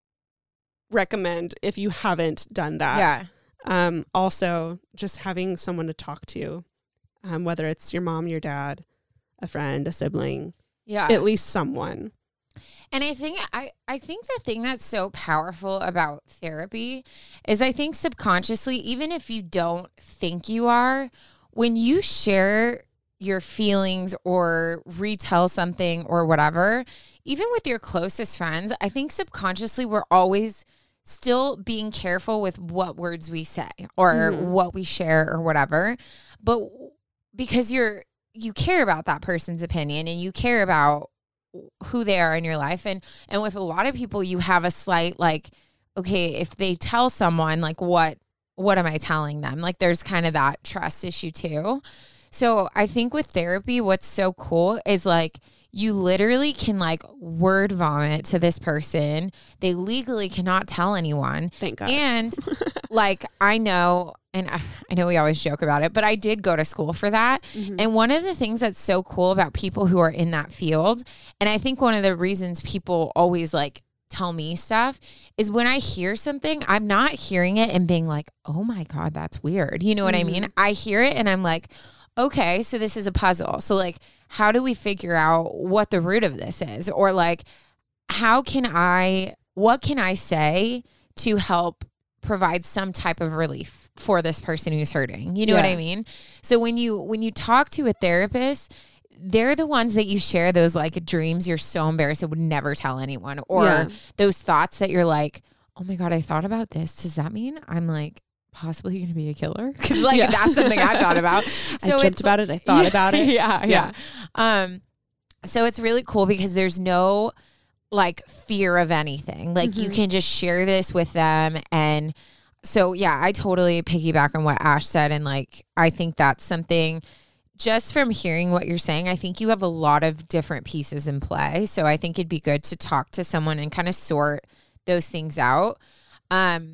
B: recommend if you haven't done that.
A: Yeah.
B: Um, also, just having someone to talk to, um, whether it's your mom, your dad, a friend, a sibling,
A: yeah,
B: at least someone.
A: And I think I, I think the thing that's so powerful about therapy is I think subconsciously, even if you don't think you are, when you share your feelings or retell something or whatever, even with your closest friends, I think subconsciously we're always still being careful with what words we say or mm-hmm. what we share or whatever. But because you're you care about that person's opinion and you care about who they are in your life. And, and with a lot of people, you have a slight, like, okay, if they tell someone, like, what, what am I telling them? Like, there's kind of that trust issue too. So I think with therapy, what's so cool is like, you literally can like word vomit to this person. They legally cannot tell anyone.
B: Thank God.
A: And like, I know, and I, I know we always joke about it, but I did go to school for that. Mm-hmm. And one of the things that's so cool about people who are in that field, and I think one of the reasons people always like tell me stuff is when I hear something, I'm not hearing it and being like, oh my God, that's weird. You know what mm-hmm. I mean? I hear it and I'm like, okay, so this is a puzzle. So like, how do we figure out what the root of this is? Or like, how can I, what can I say to help provide some type of relief for this person who's hurting? You know yeah. what I mean? So when you, when you talk to a therapist, they're the ones that you share those like dreams you're so embarrassed and would never tell anyone, or yeah. those thoughts that you're like, oh my God, I thought about this. Does that mean I'm like possibly going to be a killer? Because like yeah. that's something I thought about.
B: So I dreamt about it. I thought
A: yeah,
B: about it.
A: Yeah, yeah. yeah. Um, so it's really cool because there's no like fear of anything. Like mm-hmm. you can just share this with them. And so, yeah, I totally piggyback on what Ash said. And like, I think that's something just from hearing what you're saying, I think you have a lot of different pieces in play. So I think it'd be good to talk to someone and kind of sort those things out. Um,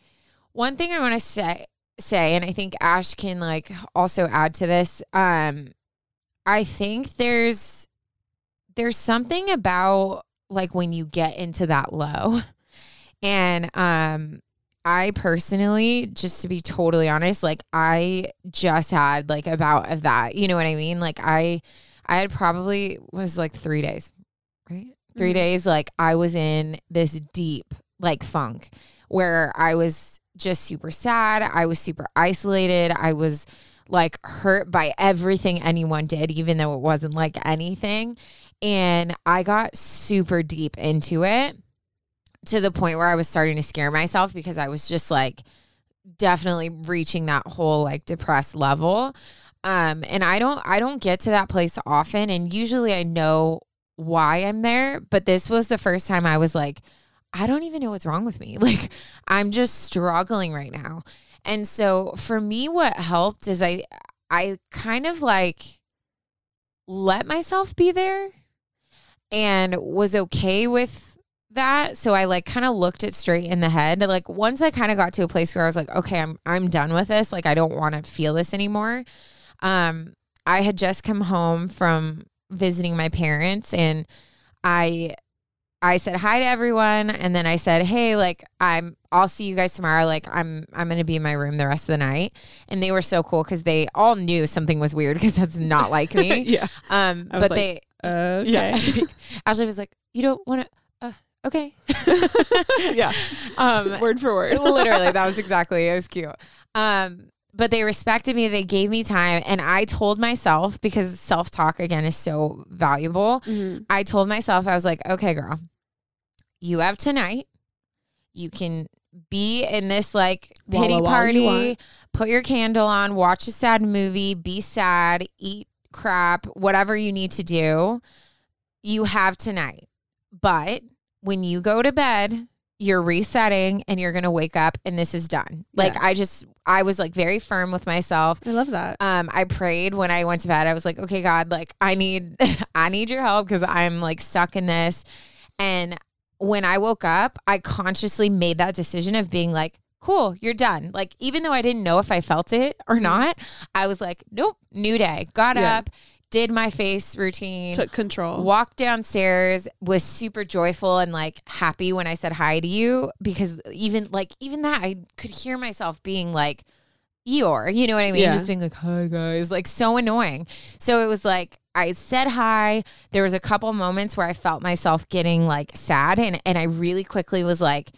A: one thing I want to say, say, and I think Ash can like also add to this. Um, I think there's, there's something about like when you get into that low and, um, I personally, just to be totally honest, like I just had like a bout of that. You know what I mean? Like I, I had probably was like three days, right? Three mm-hmm. days. Like I was in this deep like funk where I was just super sad. I was super isolated. I was like hurt by everything anyone did, even though it wasn't like anything. And I got super deep into it to the point where I was starting to scare myself because I was just like definitely reaching that whole like depressed level. Um, and I don't, I don't get to that place often. And usually I know why I'm there, but this was the first time I was like, I don't even know what's wrong with me. Like I'm just struggling right now. And so for me, what helped is I, I kind of like let myself be there and was okay with that. So I like kind of looked it straight in the head. Like once I kind of got to a place where I was like, okay, I'm, I'm done with this. Like, I don't want to feel this anymore. Um, I had just come home from visiting my parents and I, I said hi to everyone. And then I said, hey, like I'm, I'll see you guys tomorrow. Like I'm, I'm going to be in my room the rest of the night. And they were so cool because they all knew something was weird because that's not like me.
B: yeah.
A: Um, but
B: like,
A: they,
B: okay.
A: Yeah. Ashley was like, you don't want to, uh, okay.
B: yeah. Um, word for word.
A: Literally. That was exactly, it was cute. Um, but they respected me. They gave me time. And I told myself, because self-talk again is so valuable. Mm-hmm. I told myself, I was like, okay, girl, you have tonight. You can be in this like pity
B: Walla,
A: party,
B: you
A: put your candle on, watch a sad movie, be sad, eat crap, whatever you need to do. You have tonight. But when you go to bed, you're resetting and you're going to wake up and this is done. Like yeah. I just, I was like very firm with myself.
B: I love that.
A: Um, I prayed when I went to bed. I was like, okay, God, like I need, I need your help because I'm like stuck in this. And when I woke up, I consciously made that decision of being like, cool, you're done. Like, even though I didn't know if I felt it or not, I was like, nope, new day. Got yeah. up, did my face routine,
B: took control,
A: walked downstairs, was super joyful and like happy when I said hi to you, because even like, even that I could hear myself being like, Eeyore, you know what I mean?
B: Yeah.
A: Just being like, hi guys, like so annoying. So it was like, I said hi. There was a couple moments where I felt myself getting like sad. And, and I really quickly was like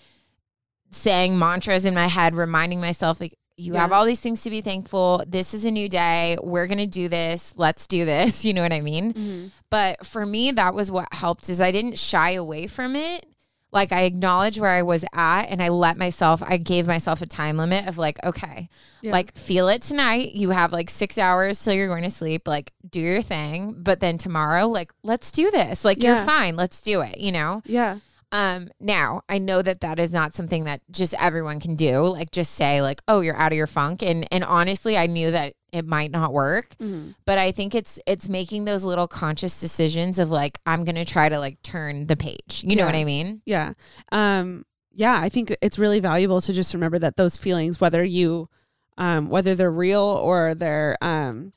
A: saying mantras in my head, reminding myself like, you yeah. have all these things to be thankful. This is a new day. We're going to do this. Let's do this. You know what I mean? Mm-hmm. But for me, that was what helped is I didn't shy away from it. Like I acknowledged where I was at and I let myself, I gave myself a time limit of like, okay, yeah. like feel it tonight. You have like six hours till you're going to sleep, like do your thing. But then tomorrow, like, let's do this. Like yeah. you're fine. Let's do it. You know?
B: Yeah.
A: Um, now I know that that is not something that just everyone can do. Like just say like, oh, you're out of your funk. And, and honestly, I knew that it might not work, mm-hmm. but I think it's, it's making those little conscious decisions of like, I'm going to try to like turn the page. You
B: yeah.
A: know what I mean?
B: Yeah. Um, yeah. I think it's really valuable to just remember that those feelings, whether you, um, whether they're real or they're, um,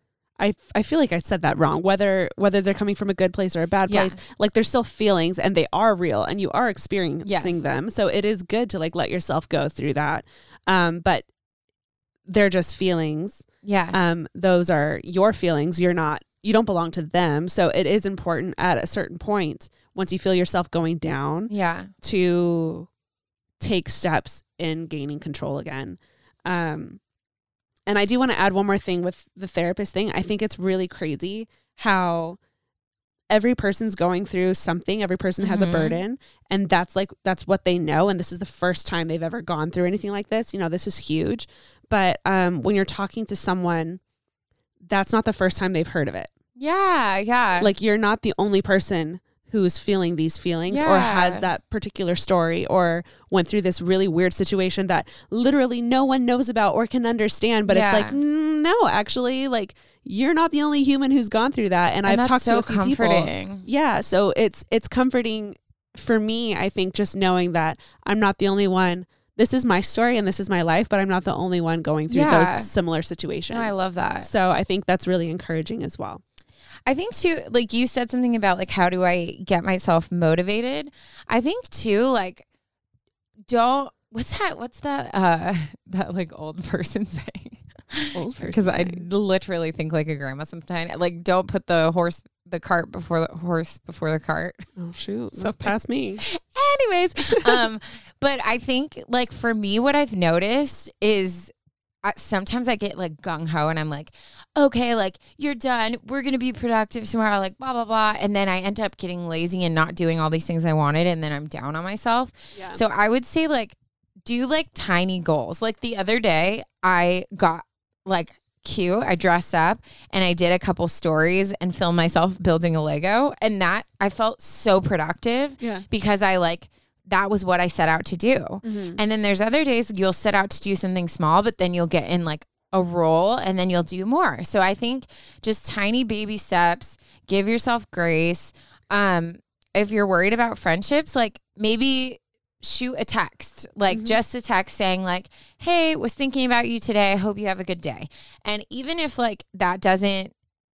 B: I, I feel like I said that wrong, whether whether they're coming from a good place or a bad place, yeah. like they're still feelings and they are real and you are experiencing yes. them. So it is good to like let yourself go through that. Um, but they're just feelings.
A: Yeah.
B: Um, those are your feelings. You're not, you don't belong to them. So it is important at a certain point, once you feel yourself going down,
A: yeah,
B: to take steps in gaining control again. Um, And I do want to add one more thing with the therapist thing. I think it's really crazy how every person's going through something. Every person has mm-hmm. a burden, and that's like, that's what they know. And this is the first time they've ever gone through anything like this. You know, this is huge. But um, when you're talking to someone, that's not the first time they've heard of it.
A: Yeah. Yeah.
B: Like you're not the only person who's feeling these feelings
A: yeah.
B: or has that particular story or went through this really weird situation that literally no one knows about or can understand. But yeah. it's like, mm, no, actually, like you're not the only human who's gone through that. And, and I've
A: that's
B: talked
A: so
B: to a few
A: comforting.
B: people. Yeah. So it's, it's comforting for me. I think just knowing that I'm not the only one. This is my story and this is my life, but I'm not the only one going through yeah. those similar situations.
A: No, I love that.
B: So I think that's really encouraging as well.
A: I think too, like you said something about like, how do I get myself motivated? I think too, like, don't, what's that? What's that? Uh, that like old person saying?
B: Old person
A: Because I
B: saying.
A: literally think like a grandma sometimes. Like, don't put the horse, the cart before the horse before the cart.
B: Oh shoot, that's
A: Something.
B: past me.
A: Anyways, um, but I think like for me, what I've noticed is I, sometimes I get like gung ho and I'm like, okay, like you're done. We're going to be productive tomorrow, like blah, blah, blah. And then I end up getting lazy and not doing all these things I wanted. And then I'm down on myself.
B: Yeah.
A: So I would say like, do like tiny goals. Like the other day I got like cute. I dressed up and I did a couple stories and filmed myself building a Lego. And that I felt so productive
B: Yeah.
A: because I like, that was what I set out to do.
B: Mm-hmm.
A: And then there's other days you'll set out to do something small, but then you'll get in like a roll and then you'll do more. So I think just tiny baby steps, give yourself grace. Um, if you're worried about friendships, like maybe shoot a text, like
B: Mhm.
A: just a text saying like, hey, was thinking about you today. I hope you have a good day. And even if like that doesn't,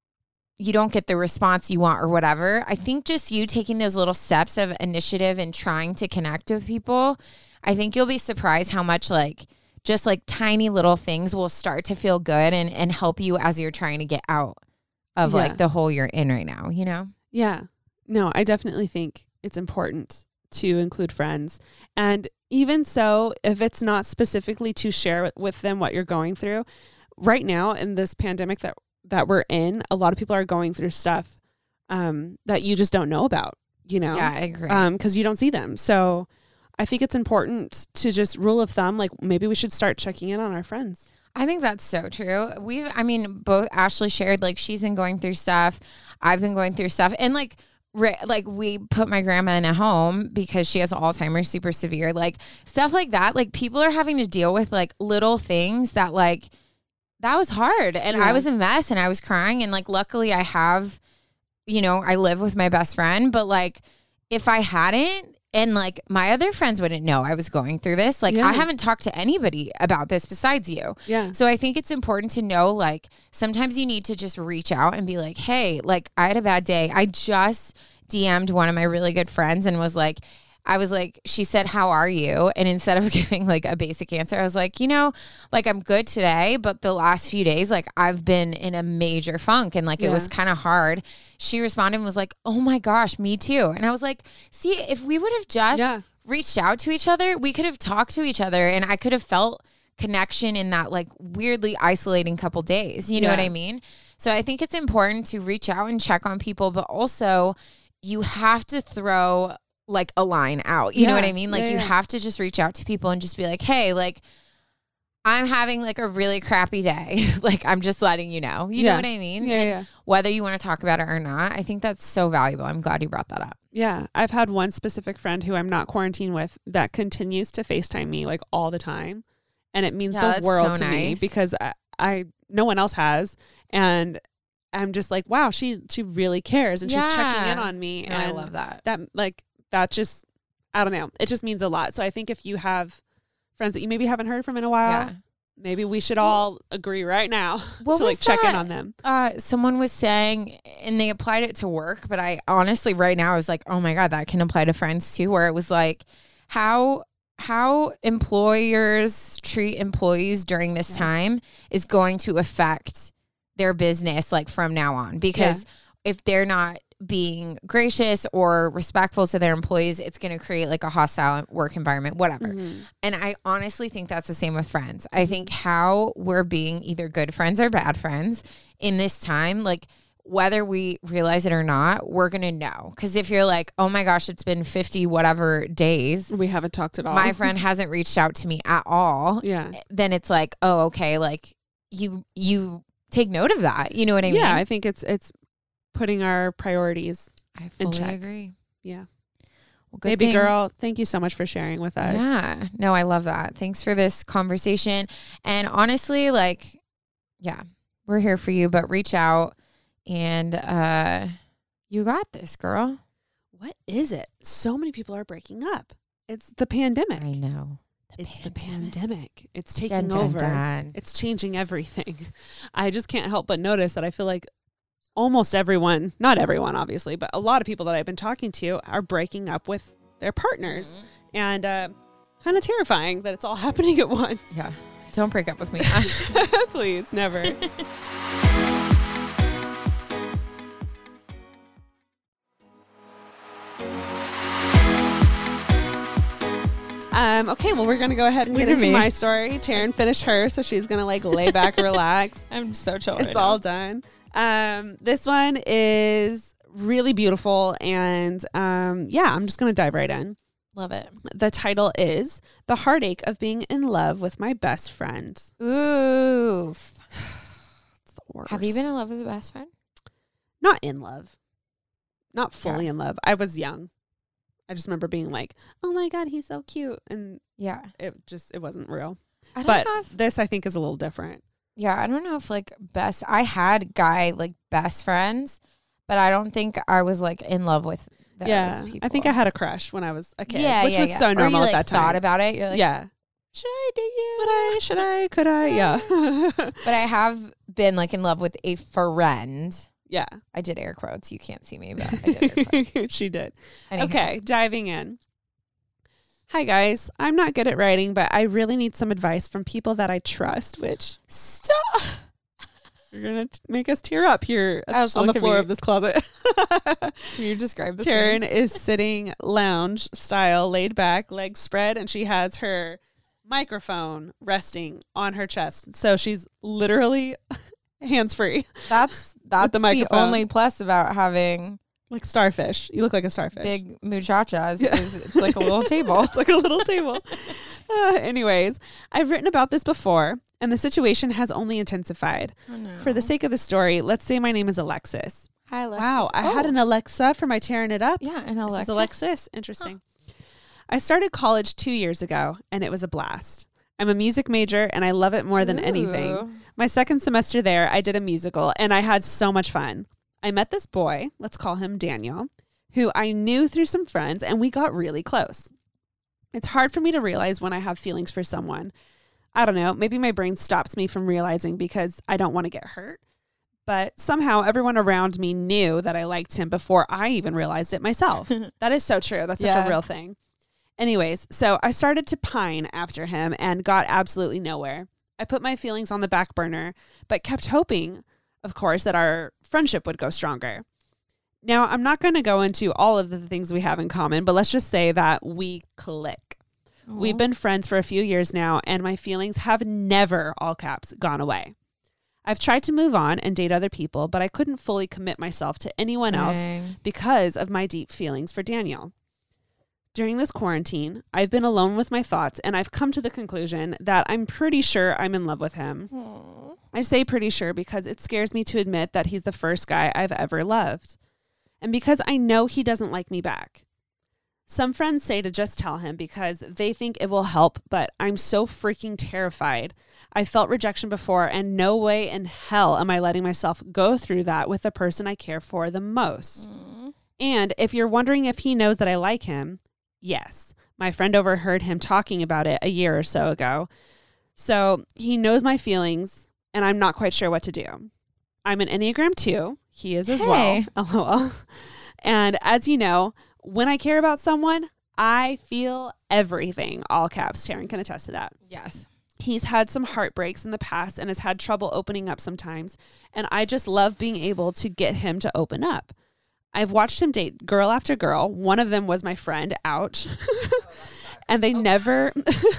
A: you don't get the response you want or whatever, I think just you taking those little steps of initiative and trying to connect with people, I think you'll be surprised how much like just like tiny little things will start to feel good and, and help you as you're trying to get out of
B: Yeah.
A: like the hole you're in right now, you know?
B: Yeah. No, I definitely think it's important to include friends. And even so, if it's not specifically to share with- with them what you're going through, right now in this pandemic that, that we're in, a lot of people are going through stuff um, that you just don't know about, you know?
A: Yeah, I agree.
B: Um, 'cause you don't see them. So I think it's important to just rule of thumb, like maybe we should start checking in on our friends.
A: I think that's so true. We've, I mean, both Ashley shared, like, she's been going through stuff. I've been going through stuff. And, like, re- like we put my grandma in a home because she has Alzheimer's, super severe, like, stuff like that. Like, people are having to deal with, like, little things that, like, that was hard. And
B: Yeah.
A: I was a mess and I was crying. And, like, luckily I have, you know, I live with my best friend. But, like, if I hadn't, and like my other friends wouldn't know I was going through this. Like
B: Yeah.
A: I haven't talked to anybody about this besides you.
B: Yeah.
A: So I think it's important to know, like, sometimes you need to just reach out and be like, hey, like I had a bad day. I just D M'd one of my really good friends and was like, I was like, she said, how are you? And instead of giving like a basic answer, I was like, you know, like I'm good today, but the last few days, like I've been in a major funk and like
B: Yeah.
A: it was kind of hard. She responded and was like, oh my gosh, me too. And I was like, see, if we would have just
B: Yeah.
A: reached out to each other, we could have talked to each other and I could have felt connection in that like weirdly isolating couple days. You know
B: Yeah.
A: what I mean? So I think it's important to reach out and check on people, but also you have to throw like a line out. You know
B: Yeah.
A: what I mean? Like
B: Yeah,
A: you
B: yeah.
A: have to just reach out to people and just be like, hey, like I'm having like a really crappy day. Like I'm just letting you know. You
B: Yeah.
A: know what I mean?
B: Yeah,
A: And
B: yeah.
A: whether you want to talk about it or not, I think that's so valuable. I'm glad you brought that up.
B: Yeah. I've had one specific friend who I'm not quarantined with that continues to FaceTime me like all the time. And it means
A: Yeah,
B: the
A: that's
B: world
A: so
B: to me
A: nice.
B: because I, I, no one else has. And I'm just like, wow, she, she really cares and she's checking in
A: Yeah.
B: on me.
A: No,
B: and
A: I love that.
B: that, like, that just, I don't know. It just means a lot. So I think if you have friends that you maybe haven't heard from in a while,
A: Yeah.
B: maybe we should all agree right now
A: What
B: to like
A: was
B: check in
A: that?
B: on them.
A: Uh, someone was saying, and they applied it to work, but I honestly right now I was like, oh my God, that can apply to friends too, where it was like how how employers treat employees during this
B: Yes.
A: time is going to affect their business like from now on. Because if they're not being gracious or respectful to their employees, it's going to create like a hostile work environment, whatever.
B: Mhm.
A: And I honestly think that's the same with friends. I think how we're being either good friends or bad friends in this time, like whether we realize it or not, we're going to know. Because if you're like, oh my gosh, it's been fifty whatever days,
B: We haven't talked at all.
A: my friend hasn't reached out to me at all,
B: Yeah.
A: then it's like, oh, okay, like you you take note of that. You know what I mean?
B: Yeah. I think it's, it's putting our priorities.
A: I
B: in
A: fully
B: check.
A: agree.
B: Yeah.
A: Well, good
B: Baby
A: thing-
B: girl, thank you so much for sharing with us.
A: Yeah. No, I love that. Thanks for this conversation. And honestly, like, yeah, we're here for you, but reach out and uh you got this, girl.
B: What is it? So many people are breaking up. It's the pandemic.
A: I know.
B: It's the pandemic. It's taking
A: Dun, dun,
B: over.
A: dun.
B: It's changing everything. I just can't help but notice that I feel like almost everyone, not everyone obviously, but a lot of people that I've been talking to are breaking up with their partners.
A: Mm-hmm.
B: And uh, kind of terrifying that it's all happening at once.
A: Yeah. Don't break up with me, Ash.
B: Please, never. Um, okay, well, we're going to go ahead and
A: Look
B: get
A: at
B: into
A: me.
B: my story. Taryn finished her, so she's going to like lay back, relax.
A: I'm so chill.
B: It's all done. Um, this one is really beautiful, and um, yeah, I'm just going to dive right in.
A: Love it.
B: The title is The Heartache of Being in Love with My Best Friend.
A: Oof.
B: It's the worst.
A: Have you been in love with a best friend?
B: Not in love. Not fully
A: Yeah.
B: in love. I was young. I just remember being like, oh my God, he's so cute. And
A: Yeah.
B: it just, it wasn't real.
A: I don't
B: But
A: know if,
B: this, I think, is a little different.
A: yeah, I don't know if like best, I had guy like best friends, but I don't think I was like in love with those
B: yeah.
A: people.
B: I think I had a crush when I was a kid,
A: yeah,
B: which
A: yeah,
B: was
A: yeah.
B: so
A: Or
B: normal
A: you, like,
B: at that time.
A: thought about it. You're like,
B: yeah.
A: should I date you?
B: Would I? Should I? Could I? Yeah.
A: But I have been like in love with a friend.
B: yeah.
A: I did air quotes. You can't see me, but I did air quotes.
B: She did.
A: Anyhow.
B: Okay, diving in. Hi, guys. I'm not good at writing, but I really need some advice from people that I trust, which
A: Stop.
B: you're going to make us tear up here at-
A: Ash,
B: on the
A: look at
B: floor
A: me.
B: of this closet.
A: Can you describe this?
B: Taryn is sitting lounge style, laid back, legs spread, and she has her microphone resting on her chest. So she's literally hands free,
A: That's that's
B: the
A: the,
B: microphone.
A: only plus about having
B: like starfish. You look like a starfish.
A: big muchachas.
B: Yeah.
A: Is it's like a little table.
B: It's like a little table. Uh, anyways, I've written about this before, and the situation has only intensified.
A: Oh, no.
B: For the sake of the story, let's say my name is Alexis.
A: Hi, Alexis.
B: Wow, I had
A: Oh.
B: an Alexa for my tearing it up.
A: yeah, and
B: This
A: Alexis.
B: is Alexis. Interesting. I started college two years ago, and it was a blast. I'm a music major, and I love it more than anything.
A: Ooh.
B: My second semester there, I did a musical, and I had so much fun. I met this boy, let's call him Daniel, who I knew through some friends, and we got really close. It's hard for me to realize when I have feelings for someone. I don't know, maybe my brain stops me from realizing because I don't want to get hurt. But somehow everyone around me knew that I liked him before I even realized it myself. That is so true. That's such
A: Yeah.
B: a real thing. Anyways, so I started to pine after him and got absolutely nowhere. I put my feelings on the back burner, but kept hoping, of course, that our friendship would go stronger. Now, I'm not going to go into all of the things we have in common, but let's just say that we click. We've been friends for a few years now, and my feelings have never, all caps, gone away. I've tried to move on and date other people, but I couldn't fully commit myself to anyone else
A: Dang.
B: because of my deep feelings for Daniel. During this quarantine, I've been alone with my thoughts, and I've come to the conclusion that I'm pretty sure I'm in love with him.
A: Aw.
B: I say pretty sure because it scares me to admit that he's the first guy I've ever loved. And because I know he doesn't like me back. Some friends say to just tell him because they think it will help, but I'm so freaking terrified. I felt rejection before, and no way in hell am I letting myself go through that with the person I care for the most.
A: Mm.
B: And if you're wondering if he knows that I like him, yes. My friend overheard him talking about it a year or so ago. So he knows my feelings, and I'm not quite sure what to do. I'm an Enneagram two. He is as
A: Hey.
B: well. LOL. And as you know, when I care about someone, I feel everything. All caps. Taryn can attest to that.
A: Yes.
B: He's had some heartbreaks in the past and has had trouble opening up sometimes. And I just love being able to get him to open up. I've watched him date girl after girl. One of them was my friend. Ouch. And they never...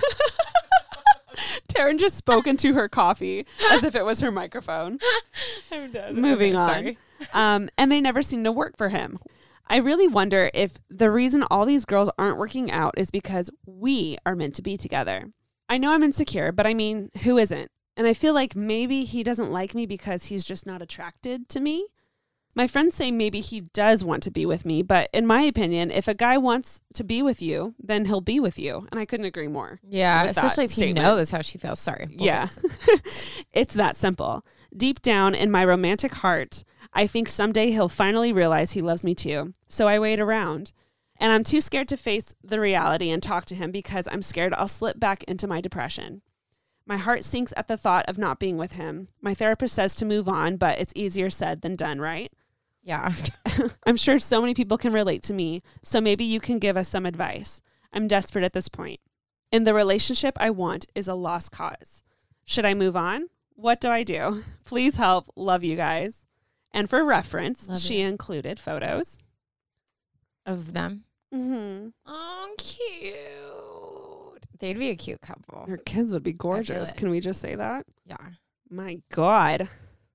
B: Taryn just spoke into her coffee as if it was her microphone.
A: I'm done.
B: Moving on. Um, and they never seem to work for him. I really wonder if the reason all these girls aren't working out is because we are meant to be together. I know I'm insecure, but I mean, who isn't? And I feel like maybe he doesn't like me because he's just not attracted to me. My friends say maybe he does want to be with me, but in my opinion, if a guy wants to be with you, then he'll be with you. And I couldn't agree more.
A: Yeah,
B: with that
A: especially if he
B: statement.
A: knows how she feels. Sorry. We'll
B: Yeah.
A: get into it.
B: It's that simple. Deep down in my romantic heart, I think someday he'll finally realize he loves me too. So I wait around. And I'm too scared to face the reality and talk to him because I'm scared I'll slip back into my depression. My heart sinks at the thought of not being with him. My therapist says to move on, but it's easier said than done, right?
A: Yeah.
B: I'm sure so many people can relate to me, so maybe you can give us some advice. I'm desperate at this point. in the relationship I want is a lost cause. Should I move on? What do I do? Please help. Love you guys. And for reference,
A: Love
B: she
A: it.
B: included photos.
A: Of them.
B: Mm-hmm.
A: Oh, cute. They'd be a cute couple.
B: Her kids would be gorgeous.
A: it.
B: Can we just say that?
A: Yeah.
B: My God.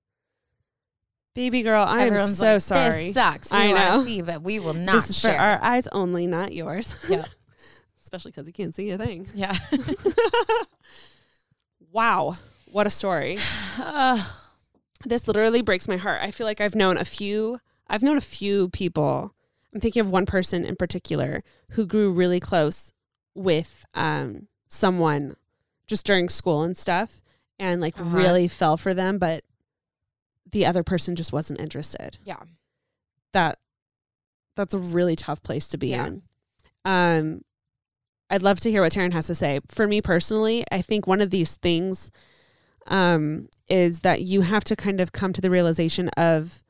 B: Baby girl, I
A: Everyone's
B: am so
A: like,
B: sorry.
A: This sucks. We
B: I
A: want
B: know.
A: to see, but we will not
B: This is for
A: share.
B: our eyes only, not yours.
A: Yeah.
B: Especially because you can't see a thing.
A: Yeah.
B: Wow. What a story.
A: uh,
B: This literally breaks my heart. I feel like I've known a few, I've known a few people. I'm thinking of one person in particular who grew really close with um, someone just during school and stuff and like
A: Uh-huh.
B: really fell for them, but the other person just wasn't interested.
A: yeah.
B: That that's a really tough place to be
A: Yeah.
B: in. Um, I'd love to hear what Taryn has to say. For me personally, I think one of these things um, is that you have to kind of come to the realization of,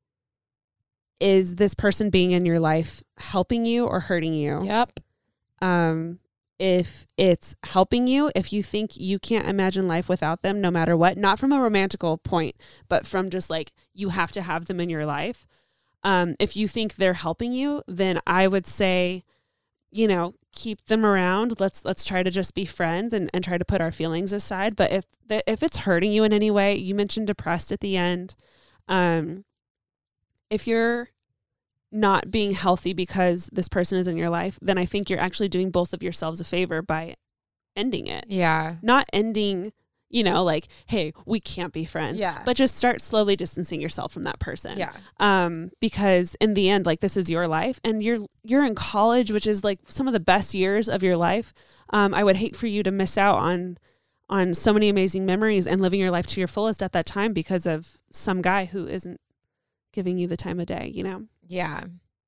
B: is this person being in your life helping you or hurting you?
A: Yep.
B: Um, if it's helping you, if you think you can't imagine life without them, no matter what, not from a romantical point, but from just like, you have to have them in your life. Um, if you think they're helping you, then I would say, you know, keep them around. Let's, let's try to just be friends and, and try to put our feelings aside. But if, the, if it's hurting you in any way, you mentioned depressed at the end. Um, if you're not being healthy because this person is in your life, then I think you're actually doing both of yourselves a favor by ending it.
A: Yeah.
B: Not ending, you know, like, hey, we can't be friends.
A: Yeah.
B: But just start slowly distancing yourself from that person.
A: Yeah.
B: Um, because in the end, like, this is your life and you're you're in college, which is like some of the best years of your life. Um, I would hate for you to miss out on on so many amazing memories and living your life to your fullest at that time because of some guy who isn't giving you the time of day, you know?
A: Yeah.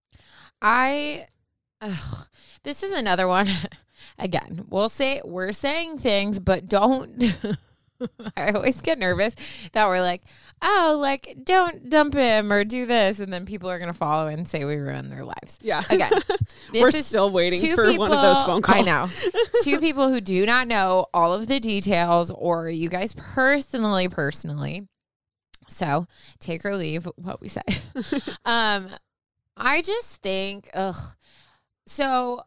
A: I, ugh, this is another one. Again, we'll say, we're saying things, but don't, I always get nervous that we're like, oh, like, don't dump him or do this. And then people are going to follow and say we ruined their lives.
B: Yeah.
A: Again, this
B: We're
A: is
B: still waiting
A: two
B: for
A: people,
B: one of those phone calls.
A: I know. Two people who do not know all of the details or you guys personally, personally. So take or leave what we say. um, I just think, ugh. So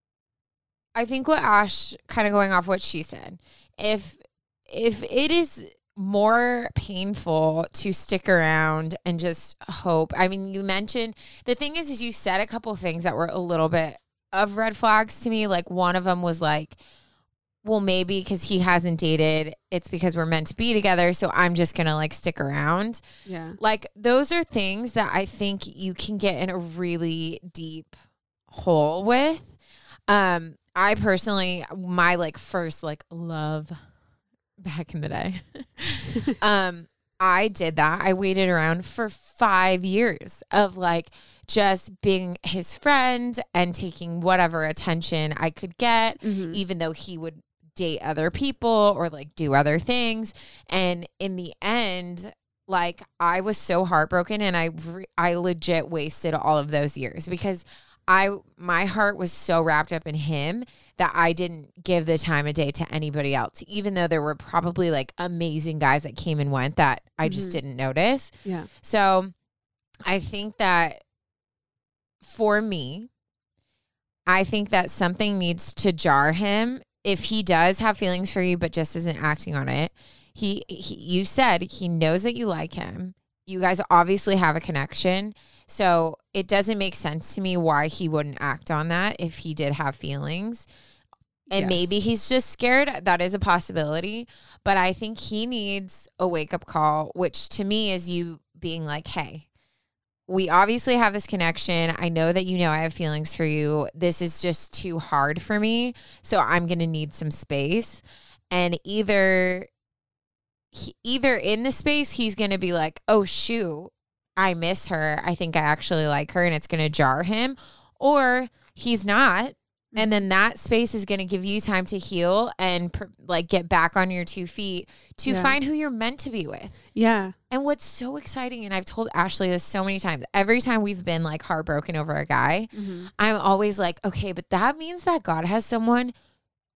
A: I think what Ash, kind of going off what she said, if if it is more painful to stick around and just hope. I mean, you mentioned, the thing is, is you said a couple things that were a little bit of red flags to me. Like one of them was like, well, maybe because he hasn't dated, it's because we're meant to be together. So I'm just going to like stick around.
B: Yeah.
A: Like those are things that I think you can get in a really deep hole with. Um, I personally, my like first like love back in the day, um, I did that. I waited around for five years of like just being his friend and taking whatever attention I could get,
B: Mm-hmm.
A: even though he would date other people or like do other things. And in the end, like I was so heartbroken and I, re- I legit wasted all of those years because I, my heart was so wrapped up in him that I didn't give the time of day to anybody else, even though there were probably like amazing guys that came and went that I just
B: Mhm.
A: didn't notice.
B: Yeah.
A: So I think that for me, I think that something needs to jar him if he does have feelings for you, but just isn't acting on it. He, he, you said he knows that you like him. You guys obviously have a connection. So it doesn't make sense to me why he wouldn't act on that if he did have feelings. And
B: Yes.
A: maybe he's just scared. That is a possibility. But I think he needs a wake-up call, which to me is you being like, hey, we obviously have this connection. I know that you know I have feelings for you. This is just too hard for me. So I'm going to need some space. And either he, either in the space, he's going to be like, oh, shoot, I miss her. I think I actually like her. And it's going to jar him. Or he's not. And then that space is going to give you time to heal and pr- like get back on your two feet to
B: Yeah.
A: find who you're meant to be with.
B: Yeah.
A: And what's so exciting, and I've told Ashley this so many times, every time we've been like heartbroken over a guy,
B: Mm-hmm.
A: I'm always like, okay, but that means that God has someone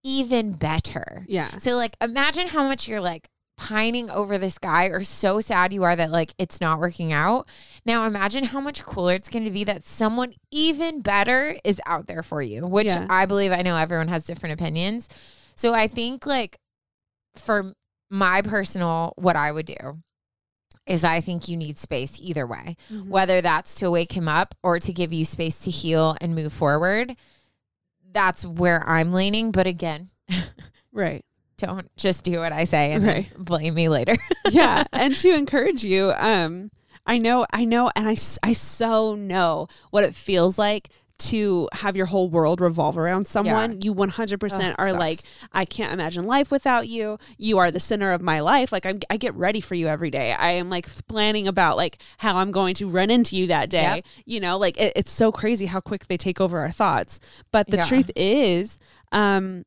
A: even better.
B: Yeah.
A: So like, imagine how much you're like pining over this guy or so sad you are that like it's not working out. Now imagine how much cooler it's going to be that someone even better is out there for you, which
B: Yeah.
A: I believe, I know everyone has different opinions. So I think like for my personal, what I would do is I think you need space either way,
B: Mm-hmm.
A: whether that's to wake him up or to give you space to heal and move forward. That's where I'm leaning. But again,
B: Right.
A: don't just do what I say and
B: Right.
A: then blame me later.
B: Yeah. And to encourage you, um, I know, I know, and I, s- I so know what it feels like to have your whole world revolve around someone.
A: Yeah.
B: You one hundred percent
A: Oh,
B: are
A: sucks.
B: like, I can't imagine life without you. You are the center of my life. Like I'm, I get ready for you every day. I am like planning about like how I'm going to run into you that day.
A: Yep.
B: You know, like it, it's so crazy how quick they take over our thoughts. But the
A: Yeah.
B: truth is, um,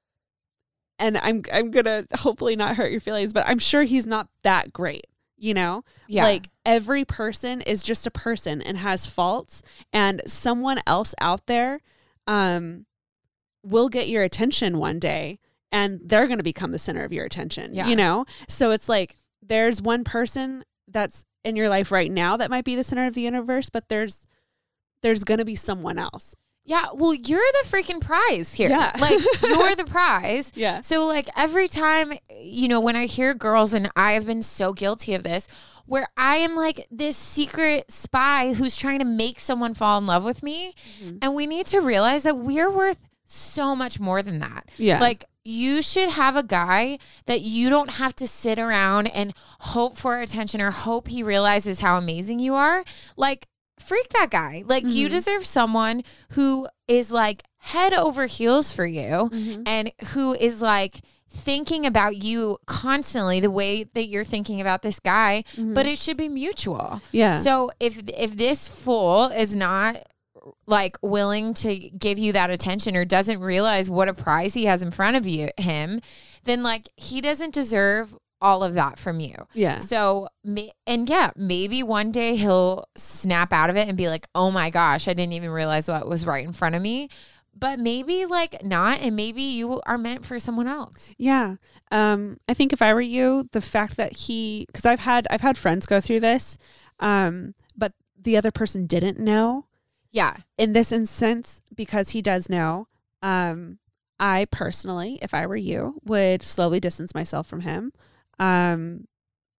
B: and I'm, I'm going to hopefully not hurt your feelings, but I'm sure he's not that great. You know,
A: Yeah.
B: like every person is just a person and has faults, and someone else out there um, will get your attention one day and they're going to become the center of your attention,
A: Yeah.
B: you know? So it's like there's one person that's in your life right now that might be the center of the universe, but there's there's going to be someone else.
A: Yeah, well, you're the freaking prize here.
B: Yeah.
A: Like, you're the prize.
B: Yeah.
A: So, like, every time, you know, when I hear girls, and I have been so guilty of this, where I am like this secret spy who's trying to make someone fall in love with me.
B: Mm-hmm.
A: And we need to realize that we're worth so much more than that.
B: Yeah.
A: Like, you should have a guy that you don't have to sit around and hope for attention or hope he realizes how amazing you are. Like, freak that guy. Like,
B: Mm-hmm.
A: you deserve someone who is like head over heels for you
B: Mm-hmm.
A: and who is like thinking about you constantly the way that you're thinking about this guy, but it should be mutual.
B: Yeah.
A: So if if this fool is not like willing to give you that attention or doesn't realize what a prize he has in front of you him, then like he doesn't deserve all of that from you.
B: Yeah.
A: So, ma- and yeah, maybe one day he'll snap out of it and be like, oh my gosh, I didn't even realize what was right in front of me. But maybe like not, and maybe you are meant for someone else.
B: Yeah. Um, I think if I were you, the fact that he, cause I've had, I've had friends go through this, um, but the other person didn't know.
A: Yeah.
B: In this instance, because he does know, um, I personally, if I were you, would slowly distance myself from him. Um,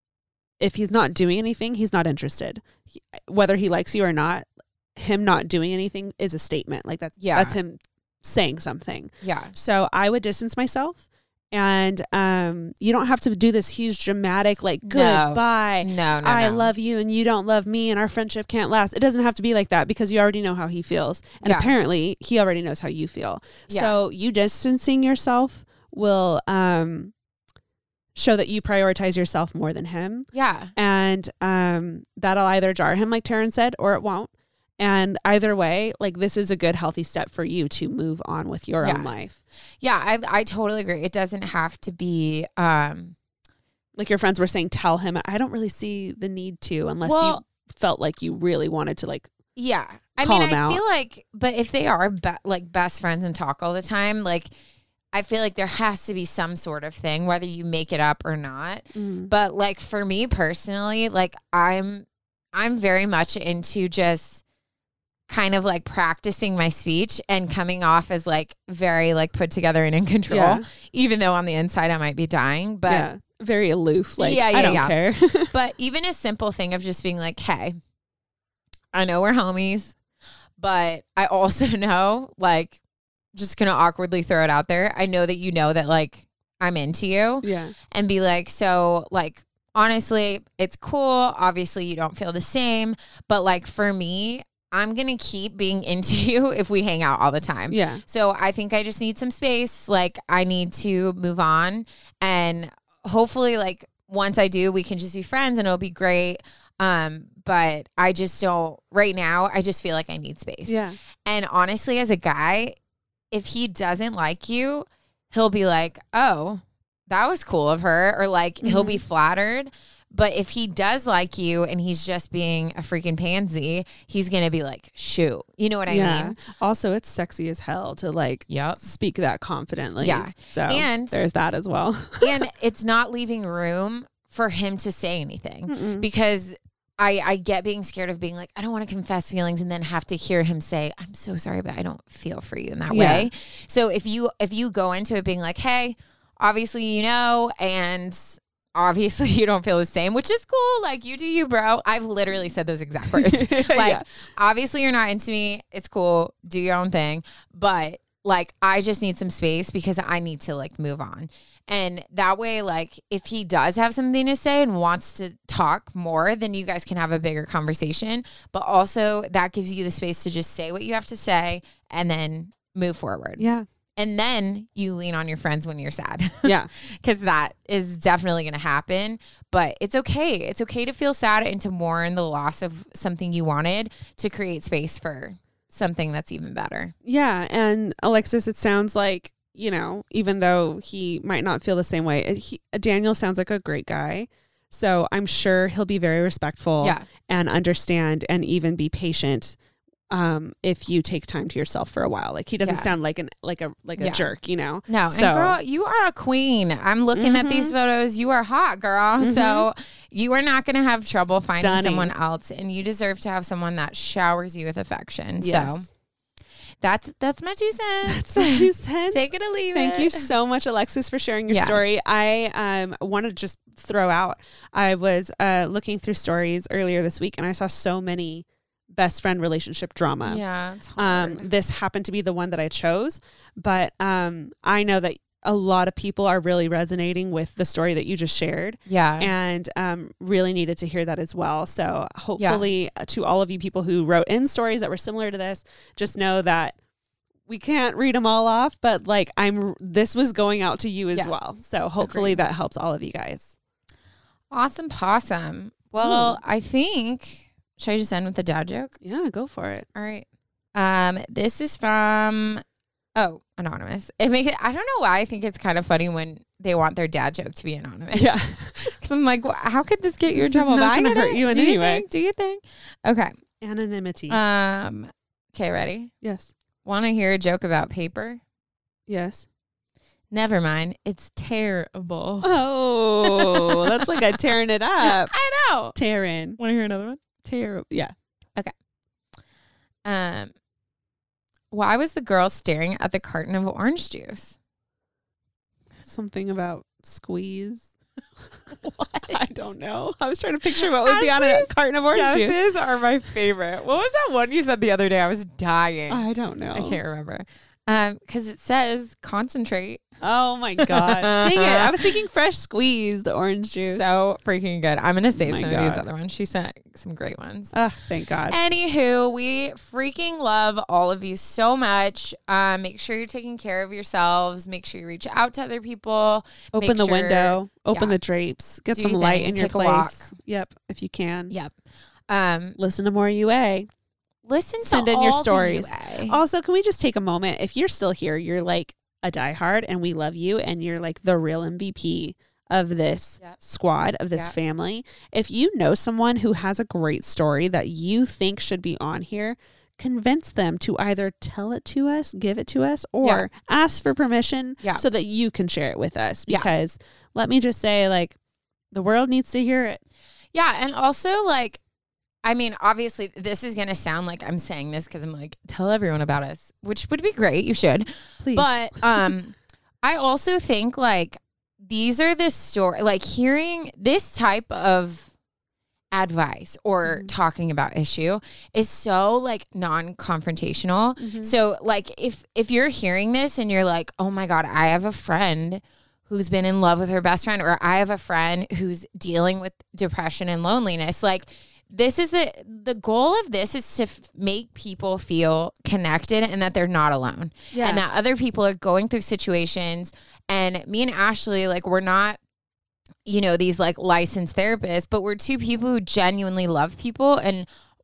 B: if he's not doing anything, he's not interested. He, whether he likes you or not, him not doing anything is a statement. Like that's,
A: Yeah.
B: that's him saying something.
A: Yeah.
B: So I would distance myself. And um, you don't have to do this huge dramatic, like,
A: No.
B: goodbye.
A: No, no,
B: I
A: no.
B: love you and you don't love me and our friendship can't last. It doesn't have to be like that because you already know how he feels. And
A: Yeah.
B: apparently he already knows how you feel.
A: Yeah.
B: So you distancing yourself will um, show that you prioritize yourself more than him.
A: Yeah.
B: And um, that'll either jar him, like Taryn said, or it won't. And either way, like this is a good, healthy step for you to move on with your
A: Yeah.
B: own life.
A: Yeah. I, I totally agree. It doesn't have to be, um,
B: Like your friends were saying, tell him. I don't really see the need to unless
A: Well-
B: you felt like you really wanted to like,
A: yeah. I
B: Call
A: mean,
B: him
A: I
B: out.
A: feel like, but if they are be- like best friends and talk all the time, like, I feel like there has to be some sort of thing, whether you make it up or not. But like for me personally, like I'm, I'm very much into just kind of like practicing my speech and coming off as like very like put together and in control,
B: Yeah.
A: even though on the inside I might be dying. But
B: yeah, very aloof. Like,
A: Yeah, yeah,
B: I don't
A: yeah.
B: care.
A: but even a simple thing of just being like, hey, I know we're homies, but I also know, like, just gonna awkwardly throw it out there. I know that you know that, like, I'm into you.
B: Yeah.
A: And be like, so, like, honestly, it's cool. Obviously, you don't feel the same. But, like, for me, I'm gonna keep being into you if we hang out all the time.
B: Yeah.
A: So I think I just need some space. Like, I need to move on. And hopefully, like, once I do, we can just be friends and it'll be great. Um, but I just don't, right now, I just feel like I need space.
B: Yeah.
A: And honestly, as a guy, if he doesn't like you, he'll be like, oh, that was cool of her. Or like, he'll be flattered. But if he does like you and he's just being a freaking pansy, he's going to be like, shoot. You know what I
B: yeah.
A: mean?
B: Also, it's sexy as hell to like
A: Yep.
B: speak that confidently.
A: Yeah.
B: So
A: And-
B: there's that as well.
A: And it's not leaving room for him to say anything
B: Mm-mm.
A: because I, I get being scared of being like, I don't want to confess feelings and then have to hear him say, I'm so sorry, but I don't feel for you in that
B: Yeah.
A: way. So if you if you go into it being like, hey, obviously you know, and obviously you don't feel the same, which is cool. Like, you do you, bro. I've literally said those exact words. Like,
B: Yeah.
A: obviously you're not into me. It's cool. Do your own thing. But like, I just need some space because I need to like move on. And that way, like, if he does have something to say and wants to talk more, then you guys can have a bigger conversation. But also that gives you the space to just say what you have to say and then move forward.
B: Yeah.
A: And then you lean on your friends when you're sad.
B: Yeah.
A: Because that is definitely going to happen. But it's okay. It's okay to feel sad and to mourn the loss of something you wanted to create space for something that's even better.
B: Yeah. And Alexis, it sounds like, you know, even though he might not feel the same way, he, Daniel sounds like a great guy. So I'm sure he'll be very respectful
A: Yeah.
B: and understand and even be patient um, if you take time to yourself for a while. Like he doesn't
A: Yeah.
B: sound like an like a like a
A: Yeah.
B: jerk, you know?
A: No,
B: So-
A: and girl, you are a queen. I'm looking at these photos. You are hot, girl. So you are not going to have trouble finding
B: Stunning.
A: someone else, and you deserve to have someone that showers you with affection. So
B: Yes.
A: that's that's my two cents.
B: That's what you said.
A: Take it or leave
B: Thank
A: it.
B: you so much, Alexis, for sharing your
A: Yes.
B: story. I um, want to just throw out, I was uh, looking through stories earlier this week, and I saw so many best friend relationship drama.
A: Yeah, it's hard.
B: Um, this happened to be the one that I chose, but um, I know that a lot of people are really resonating with the story that you just shared,
A: yeah.
B: and um, really needed to hear that as well. So hopefully uh, to all of you people who wrote in stories that were similar to this, just know that we can't read them all off, but like I'm, this was going out to you as
A: Yes.
B: well. So hopefully
A: Agreed.
B: that helps all of you guys.
A: Awesome possum. Well, I think, should I just end with the dad joke?
B: Yeah, go for it.
A: All right. Um, this is from oh, anonymous. It makes it, I don't know why I think it's kind of funny when they want their dad joke to be anonymous.
B: Yeah.
A: Because I'm like, well, how could this get you in
B: This is
A: trouble?
B: not
A: But I
B: gonna
A: get
B: hurt
A: it.
B: you in
A: Do
B: any
A: you
B: way.
A: think? Do you think? Okay.
B: Anonymity.
A: Um. Okay. Ready?
B: yes.
A: Want to hear a joke about paper?
B: Yes.
A: Never mind. It's terrible.
B: Oh, that's like a tearing it up.
A: I know.
B: Tearing.
A: Want to hear another one?
B: Terrible. Yeah.
A: Um. Why was the girl staring at the carton of orange juice?
B: Something about squeeze. What? I don't know. I was trying to picture what would be on a
A: Ashley's
B: carton of orange juice.
A: Guesses are my favorite. What was that one you said the other day? I was dying.
B: I don't know.
A: I can't remember. Um, because it says concentrate.
B: Oh my god! Dang it! I was thinking fresh squeezed orange juice.
A: So freaking good. I'm gonna save
B: My
A: some of these
B: God.
A: other ones. She sent some great ones.
B: Oh, thank God.
A: Anywho, we freaking love all of you so much. Um, make sure you're taking care of yourselves. Make sure you reach out to other people.
B: Open
A: Make
B: the
A: sure-
B: window. Open
A: yeah.
B: the drapes. Get
A: Do
B: some
A: your
B: light
A: thing,
B: in your
A: take a walk.
B: place. Yep, if you can.
A: Yep. Um,
B: Listen to more U A.
A: listen
B: Send
A: to
B: in your
A: all the
B: stories.
A: U A.
B: Also, can we just take a moment? If you're still here, you're like a diehard and we love you and you're like the real M V P of this
A: Yep.
B: squad, of this
A: Yep.
B: family. If you know someone who has a great story that you think should be on here, convince them to either tell it to us, give it to us, or ask for permission
A: Yeah.
B: so that you can share it with us.
A: Yeah.
B: Because let me just say, like, the world needs to hear it.
A: Yeah, and also like, I mean, obviously, this is gonna sound like I'm saying this because I'm like, tell everyone about us, which would be great. You should,
B: Please.
A: but um, I also think like these are the story, like hearing this type of advice or
B: Mhm.
A: talking about issue is so like non-confrontational.
B: Mhm.
A: So like if if you're hearing this and you're like, oh my God, I have a friend who's been in love with her best friend, or I have a friend who's dealing with depression and loneliness, like this is a, the goal of this is to f- make people feel connected and that they're not alone,
B: yeah.
A: and that other people are going through situations. And me and Ashley, like, we're not, you know, these like licensed therapists, but we're two people who genuinely love people and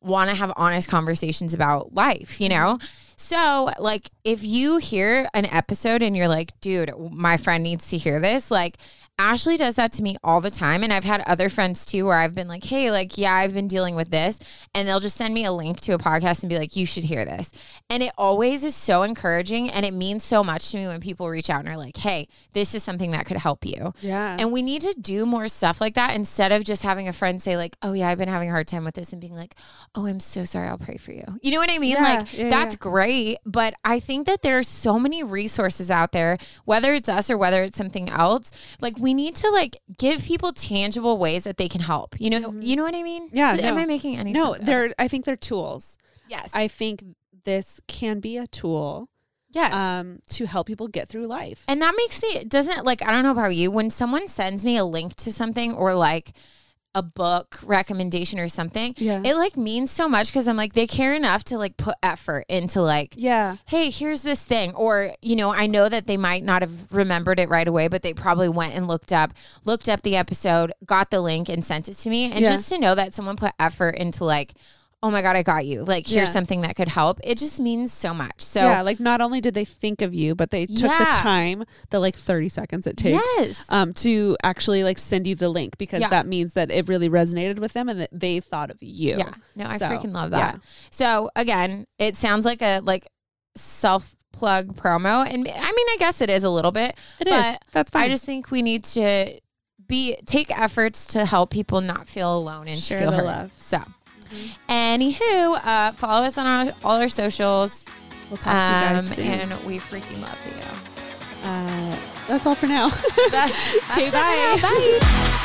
A: want to have honest conversations about life, you know? So like if you hear an episode and you're like, dude, my friend needs to hear this, like Ashley does that to me all the time. And I've had other friends too, where I've been like, hey, like, yeah, I've been dealing with this. And they'll just send me a link to a podcast and be like, you should hear this. And it always is so encouraging. And it means so much to me when people reach out and are like, hey, this is something that could help you.
B: Yeah.
A: And we need to do more stuff like that instead of just having a friend say like, oh yeah, I've been having a hard time with this, and being like, oh, I'm so sorry, I'll pray for you. You know what I mean?
B: Yeah,
A: like
B: yeah,
A: that's
B: yeah.
A: great. But I think that there are so many resources out there, whether it's us or whether it's something else. Like we need to like give people tangible ways that they can help. You know, mm-hmm. you know what I mean?
B: Yeah.
A: So,
B: no.
A: Am I making any
B: no,
A: sense? No,
B: they're, I think they're tools.
A: Yes.
B: I think this can be a tool.
A: Yes.
B: Um, to help people get through life.
A: And that makes me, doesn't like, I don't know about you, when someone sends me a link to something or like a book recommendation or something,
B: yeah.
A: it like means so much because I'm like, they care enough to like put effort into like,
B: yeah,
A: hey, here's this thing. Or, you know, I know that they might not have remembered it right away, but they probably went and looked up, looked up the episode, got the link and sent it to me. And
B: yeah.
A: just to know that someone put effort into like, oh my God, I got you. Like, here's
B: yeah.
A: something that could help. It just means so much. So
B: yeah, like not only did they think of you, but they took
A: yeah.
B: the time, the like thirty seconds it takes
A: yes.
B: um, to actually like send you the link, because
A: yeah.
B: that means that it really resonated with them and that they thought of you.
A: Yeah. No, I
B: So,
A: freaking love that.
B: yeah.
A: So again, it sounds like a like self plug promo. And I mean, I guess it is a little bit.
B: It is.
A: but
B: That's fine.
A: I just think we need to be take efforts to help people not feel alone and
B: Share
A: feel
B: the
A: hurt.
B: love.
A: So anywho, uh, follow us on our, all our socials.
B: We'll talk to you guys
A: Um,
B: soon.
A: and we freaking love you.
B: Uh, that's all for now.
A: That-
B: Okay,
A: that's it.
B: bye.
A: Bye.